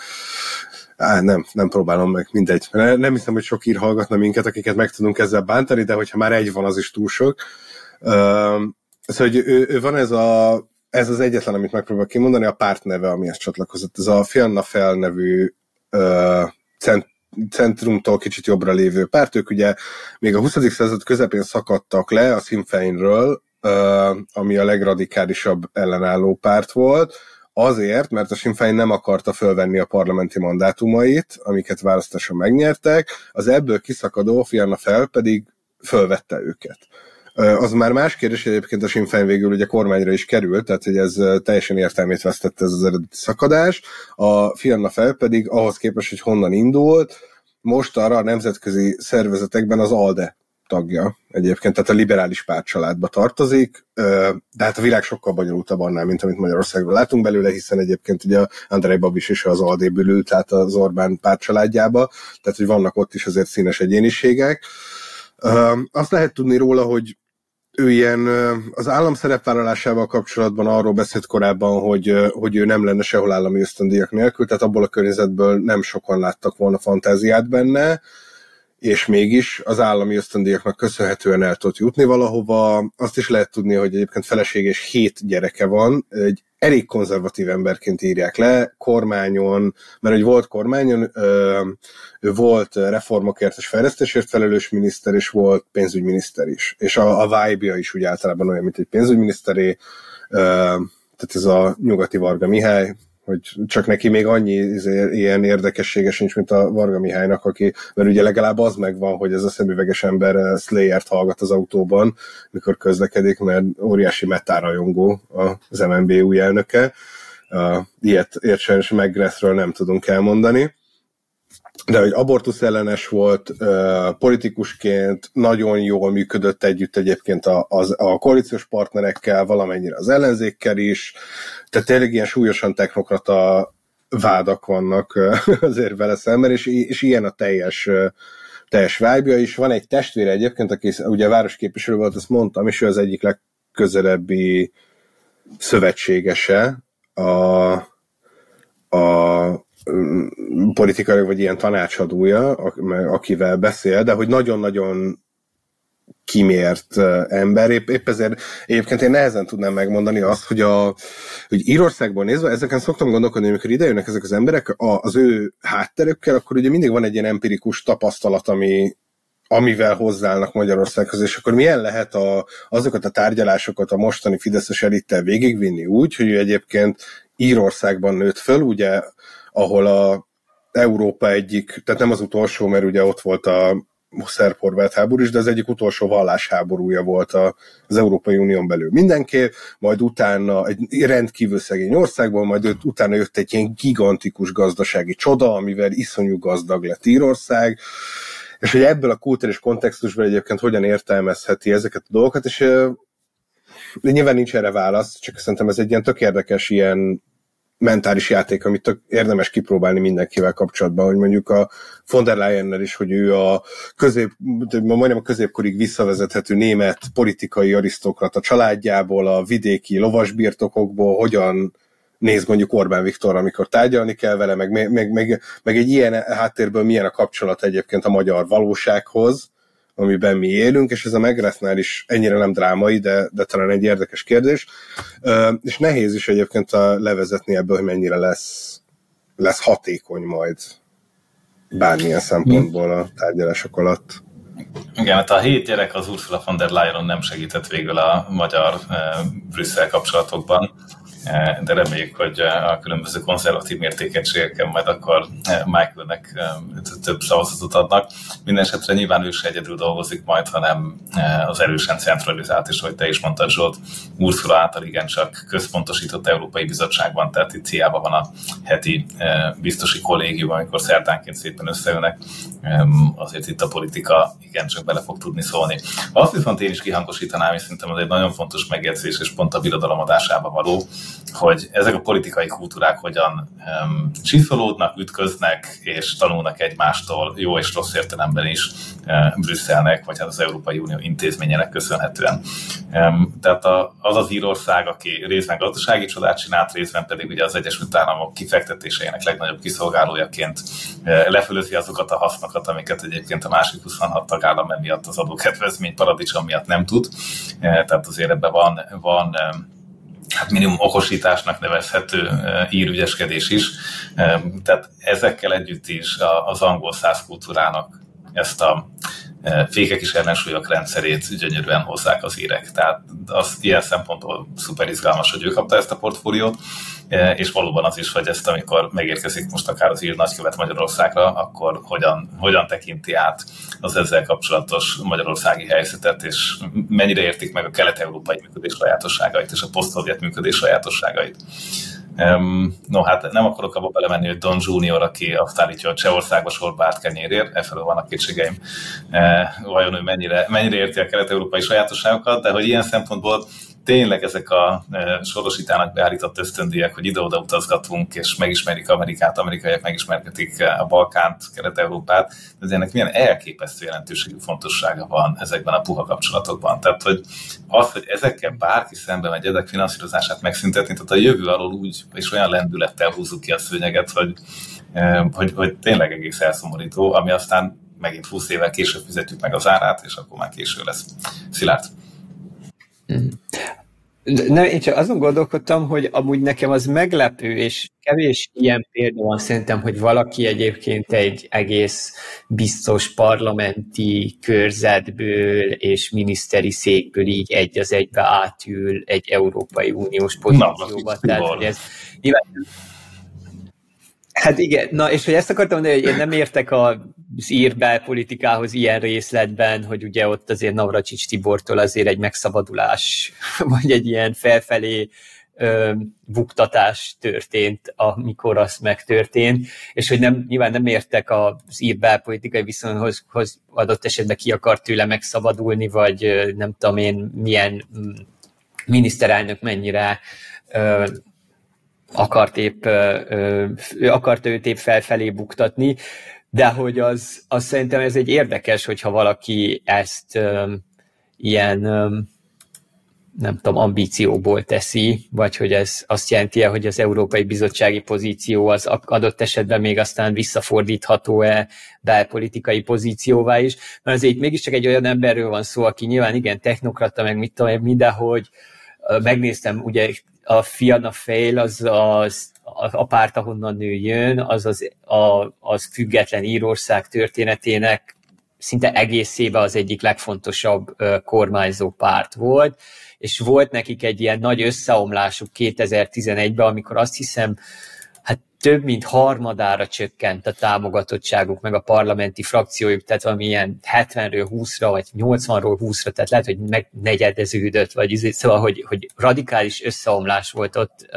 á, nem, nem próbálom meg, mindegy. Nem hiszem, hogy sok ír hallgatna minket, akiket meg tudunk ezzel bántani, de hogyha már egy van, az is túl sok. Uh, szóval, hogy ő, ő van ez a ez az egyetlen, amit megpróbál kimondani, a párt neve, amihez csatlakozott. Ez a Fianna Fáil nevű uh, cent centrumtól kicsit jobbra lévő párt. Ők ugye még a huszadik század közepén szakadtak le a Sinn Féinről, ami a legradikálisabb ellenálló párt volt, azért, mert a Sinn Féin nem akarta fölvenni a parlamenti mandátumait, amiket választáson megnyertek, az ebből kiszakadó Fianna Fáil pedig fölvette őket. Az már más kérdés, hogy egyébként a Sinn Féin végül ugye kormányra is került, tehát hogy ez teljesen értelmét vesztette ez az eredeti szakadás. A Fianna Fáil pedig ahhoz képest, hogy honnan indult, most arra a nemzetközi szervezetekben az ALDE tagja egyébként, tehát a liberális pártcsaládba tartozik, de hát a világ sokkal bonyolultabb annál, mint amit Magyarországról látunk belőle, hiszen egyébként ugye Andrej Babis is az ALDE-ből ült át az Orbán pártcsaládjába, tehát hogy vannak ott is azért színes egyéniségek. Azt lehet tudni róla, hogy ő ilyen az állam szerepvállalásával kapcsolatban arról beszélt korábban, hogy, hogy ő nem lenne sehol állami ösztöndíjak nélkül, tehát abból a környezetből nem sokan láttak volna fantáziát benne, és mégis az állami ösztöndíjaknak köszönhetően el tudott jutni valahova. Azt is lehet tudni, hogy egyébként felesége és hét gyereke van, egy elég konzervatív emberként írják le, kormányon, mert hogy volt kormányon, ő volt reformokért és fejlesztésért felelős miniszter, és volt pénzügyminiszter is. És a, a vibe-ja is úgy általában olyan, mint egy pénzügyminiszteré, tehát ez a nyugati Varga Mihály, hogy csak neki még annyi ilyen érdekessége sincs, mint a Varga Mihálynak, aki, mert ugye legalább az megvan, hogy ez a szemüveges ember Slayert hallgat az autóban, mikor közlekedik, mert óriási metárajongó az em en bé új elnöke. Ilyet értsen McGrathről nem tudunk elmondani. De hogy abortusz ellenes volt, politikusként nagyon jól működött együtt egyébként a, a, a koalíciós partnerekkel, valamennyire az ellenzékkel is, tehát tényleg ilyen súlyosan technokrata vádak vannak azért vele szemben, és, és ilyen a teljes, teljes vibe-ja is. Van egy testvére egyébként, aki ugye városképviselő volt, ezt mondtam, és ő az egyik legközelebbi szövetségese a, a politikai vagy ilyen tanácsadója, akivel beszél, de hogy nagyon-nagyon kimért ember. Épp, épp ezért egyébként én nehezen tudnám megmondani azt, hogy, a, hogy Írországból nézve, ezeken szoktam gondolkodni, amikor idejönnek ezek az emberek az ő hátterükkel, akkor ugye mindig van egy ilyen empirikus tapasztalat, ami, amivel hozzáállnak Magyarországhoz, és akkor milyen lehet a, azokat a tárgyalásokat a mostani fideszes elittel végigvinni úgy, hogy ő egyébként Írországban nőtt föl, ugye ahol a Európa egyik, tehát nem az utolsó, mert ugye ott volt a szerb-horvát háború is, de az egyik utolsó vallásháborúja volt az Európai Unión belül mindenképp, majd utána egy rendkívül szegény országból, majd utána jött egy ilyen gigantikus gazdasági csoda, amivel iszonyú gazdag lett Írország, és hogy ebből a kulturális kontextusban egyébként hogyan értelmezheti ezeket a dolgokat, és de nyilván nincs erre válasz, csak szerintem ez egy ilyen tök érdekes ilyen mentális játék, amit tök érdemes kipróbálni mindenkivel kapcsolatban, hogy mondjuk a von der Leyennel is, hogy ő a közép, majdnem a középkorig visszavezethető német politikai arisztokrata családjából, a vidéki lovasbirtokokból hogyan néz mondjuk Orbán Viktor, amikor tárgyalni kell vele, meg, meg, meg, meg egy ilyen háttérből milyen a kapcsolat egyébként a magyar valósághoz, amiben mi élünk, és ez a McGrathnál is ennyire nem drámai, de, de talán egy érdekes kérdés. És nehéz is egyébként a levezetni ebből, hogy mennyire lesz, lesz hatékony majd bármilyen szempontból a tárgyalások alatt. Igen, hát a hét gyerek az Ursula von der Leyenon nem segített végül a magyar-Brüsszel kapcsolatokban, de reméljük, hogy a különböző konzervatív mértékegységeken majd akkor Michaelnek több szavazatot adnak. Mindenesetre nyilván ő se egyedül dolgozik majd, hanem az erősen centralizált, és hogy te is mondtad, Zsolt, Ursula által igencsak központosított Európai Bizottságban, tehát itt hiába van a heti biztosi kollégium, amikor szerdánként szépen összeülnek, azért itt a politika igencsak bele fog tudni szólni. Azt viszont én is kihangosítanám, és szerintem ez egy nagyon fontos megjegyzés, és pont a birodalom adásába való, hogy ezek a politikai kultúrák hogyan um, csiszolódnak, ütköznek, és tanulnak egymástól jó és rossz értelemben is uh, Brüsszelnek, vagy hát az Európai Unió intézményének köszönhetően. Um, tehát a, az az Írország, aki részben gazdasági csodát csinált, részben pedig ugye az Egyesült Államok kifektetéseinek legnagyobb kiszolgálójaként uh, lefölözi azokat a hasznokat, amiket egyébként a másik huszonhat tagállam emiatt az adókedvezmény paradicsom miatt nem tud. Uh, tehát azért ebben van, van um, hát minimum okosításnak nevezhető írügyeskedés is. Tehát ezekkel együtt is az angol száz kultúrának ezt a fékek és ellensúlyok rendszerét gyönyörűen hozzák az írek. Tehát az ilyen szempontból szuper izgalmas, hogy ő kapta ezt a portfóliót, és valóban az is, hogy ezt amikor megérkezik most akár az ír nagykövet Magyarországra, akkor hogyan, hogyan tekinti át az ezzel kapcsolatos magyarországi helyzetet, és mennyire értik meg a kelet-európai működés sajátosságait és a posztszovjet működés sajátosságait. No, hát nem akarok abba belemenni, hogy Don Junior, aki azt állítja, hogy Csehországba sorba állt kenyérért, efelől vannak kétségeim, vajon ő mennyire, mennyire érti a kelet-európai sajátosságokat, de hogy ilyen szempontból tényleg ezek a sorosítának beállított ösztöndíjak, hogy ide-oda utazgatunk, és megismerik Amerikát, amerikaiak megismerketik a Balkánt, Kelet-Európát, de ennek milyen elképesztő jelentőségű fontossága van ezekben a puha kapcsolatokban. Tehát, hogy az, hogy ezekkel bárki szembe megy, ezek finanszírozását megszüntetni, tehát a jövő alól úgy, és olyan lendülettel húzzuk ki a szőnyeget, hogy, hogy, hogy tényleg egész elszomorító, ami aztán megint húsz évvel később fizetjük meg az árát, és akkor már késő lesz. Szilárd. Nem, én csak azon gondolkodtam, hogy amúgy nekem az meglepő, és kevés ilyen példa van szerintem, hogy valaki egyébként egy egész biztos parlamenti körzetből és miniszteri székből így egy az egybe átül egy Európai Uniós pozícióba. Tehát, hogy ez nyilván Hát igen, na és hogy ezt akartam mondani, hogy én nem értek az ír belpolitikához ilyen részletben, hogy ugye ott azért Navracsics Tibortól azért egy megszabadulás, vagy egy ilyen felfelé ö, buktatás történt, amikor az megtörtént, és hogy nem, nyilván nem értek az ír belpolitikai viszonyhoz, hoz adott esetben ki akart tőle megszabadulni, vagy nem tudom én milyen miniszterelnök mennyire ö, akart épp, ö, akart őt épp felfelé buktatni, de hogy az, az szerintem ez egy érdekes, hogyha valaki ezt ö, ilyen, ö, nem tudom, ambícióból teszi, vagy hogy ez azt jelenti, hogy az Európai Bizottsági pozíció az adott esetben még aztán visszafordítható-e belpolitikai pozícióvá is, mert azért itt mégiscsak egy olyan emberről van szó, aki nyilván igen technokrata, meg mit tudom, minden, hogy megnéztem, ugye a Fianna Fáil az, az a párt, ahonnan nő jön, az, az, a, az független Írország történetének szinte egészében az egyik legfontosabb kormányzó párt volt, és volt nekik egy ilyen nagy összeomlásuk kétezer-tizenegyben, amikor azt hiszem, hát több mint harmadára csökkent a támogatottságuk, meg a parlamenti frakciójuk, tehát valami ilyen hetvenről húszra, vagy nyolcvanról húszra, tehát lehet, hogy megnegyedeződött, vagy szóval, hogy, hogy radikális összeomlás volt ott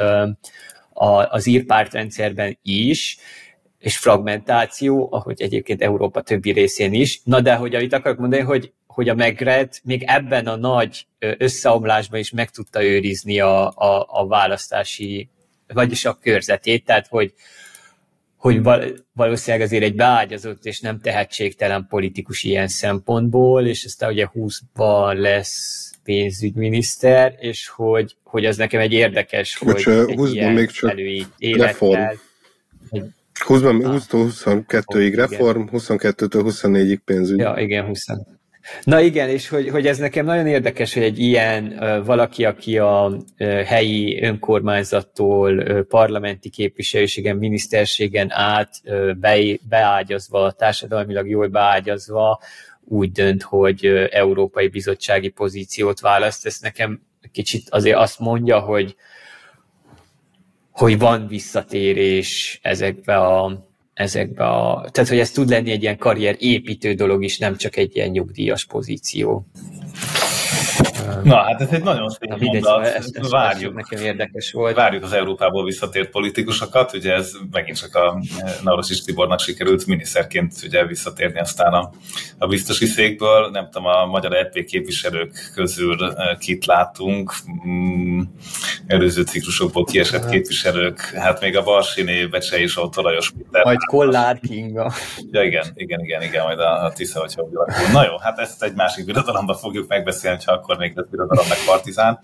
az ír pártrendszerben is, és fragmentáció, ahogy egyébként Európa többi részén is. Na de, hogy amit akarok mondani, hogy, hogy a Megred még ebben a nagy összeomlásban is meg tudta őrizni a, a, a választási, vagyis a körzetét, tehát hogy, hogy valószínűleg azért egy beágyazott és nem tehetségtelen politikus ilyen szempontból, és aztán ugye húszban lesz pénzügyminiszter, és hogy, hogy az nekem egy érdekes, Bocs, hogy egy húszban ilyen még csak előélettel... húszban húsztól huszonkettőig reform, huszonkettőtől huszonnégyig pénzügy. Ja, igen, húsz. Na igen, és hogy, hogy ez nekem nagyon érdekes, hogy egy ilyen uh, valaki, aki a uh, helyi önkormányzattól, uh, parlamenti képviselőségen, miniszterségen át uh, be, beágyazva, társadalmilag jól beágyazva, úgy dönt, hogy uh, európai bizottsági pozíciót választ. Ez nekem kicsit azért azt mondja, hogy hogy van visszatérés ezekbe a, ezekbe a... Tehát, hogy ez tud lenni egy ilyen karrierépítő dolog is, nem csak egy ilyen nyugdíjas pozíció. Na, hát ez egy nagyon szép mondat. Ezt, ezt várjuk. Nekem érdekes volt. Várjuk az Európából visszatért politikusokat. Ugye ez megint csak a Navracsics Tibornak sikerült miniszterként ugye visszatérni aztán a, a biztosi székből. Nem tudom, a magyar é pé képviselők közül kit látunk. Mm, előző ciklusokból kiesett képviselők. Hát még a Barsiné, Becsei Zsolt, Lajos Péter. Majd Kollár Kinga. Ja, igen, igen, igen, igen, majd a, a Tisza, hogyha úgy alakul. Na jó, hát ezt egy másik birodalomban fogjuk megbeszélni, ha akkor még lesz birodalom meg Partizán.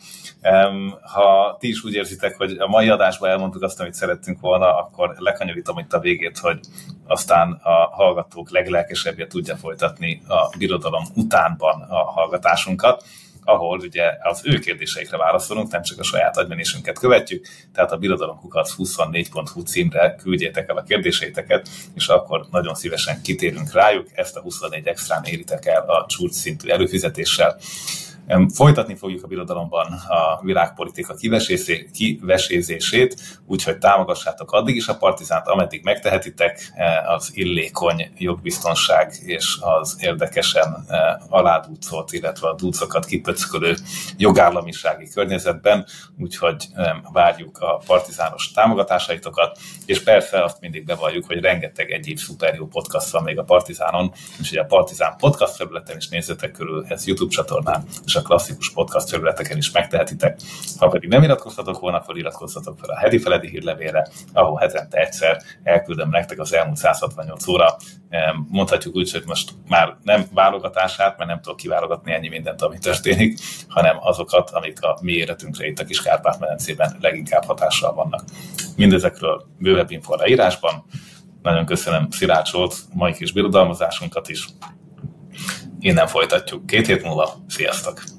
Ha ti is úgy érzitek, hogy a mai adásban elmondtuk azt, amit szerettünk volna, akkor lekanyarítom itt a végét, hogy aztán a hallgatók leglelkesebbje tudja folytatni a birodalom utánban a hallgatásunkat, ahol ugye az ő kérdéseikre válaszolunk, nem csak a saját agymenésünket követjük, tehát a birodalomkukac huszonnégy pont hu címre küldjétek el a kérdéseiteket, és akkor nagyon szívesen kitérünk rájuk, ezt a huszonnégy extrán éritek el a csúcs szintű előfizetéssel. Folytatni fogjuk a birodalomban a világpolitika kivesézését, úgyhogy támogassátok addig is a Partizánt, ameddig megtehetitek, az illékony jogbiztonság és az érdekesen aládúcolt, illetve a dúcokat kipöckölő jogállamisági környezetben, úgyhogy várjuk a partizános támogatásaitokat, és persze azt mindig bevalljuk, hogy rengeteg egyéb szuper jó podcast van még a Partizánon, úgyhogy a Partizán podcast felületen is nézzetek körül, ez YouTube csatornán, és a klasszikus podcast területeken is megtehetitek. Ha pedig nem iratkoztatok volna, akkor iratkoztatok fel a heti Feledi hírlevélre, ahol hetente egyszer elküldöm nektek az elmúlt száz hatvannyolc óra. Mondhatjuk úgy, hogy most már nem válogatását, mert nem tudok kiválogatni ennyi mindent, ami történik, hanem azokat, amik a mi életünkre itt a kis Kárpát-medencében leginkább hatással vannak. Mindezekről bővebb infóra írásban. Nagyon köszönöm Szilágy Zsolt mai kis birodalmazásunkat is. Innen folytatjuk két hét múlva. Sziasztok!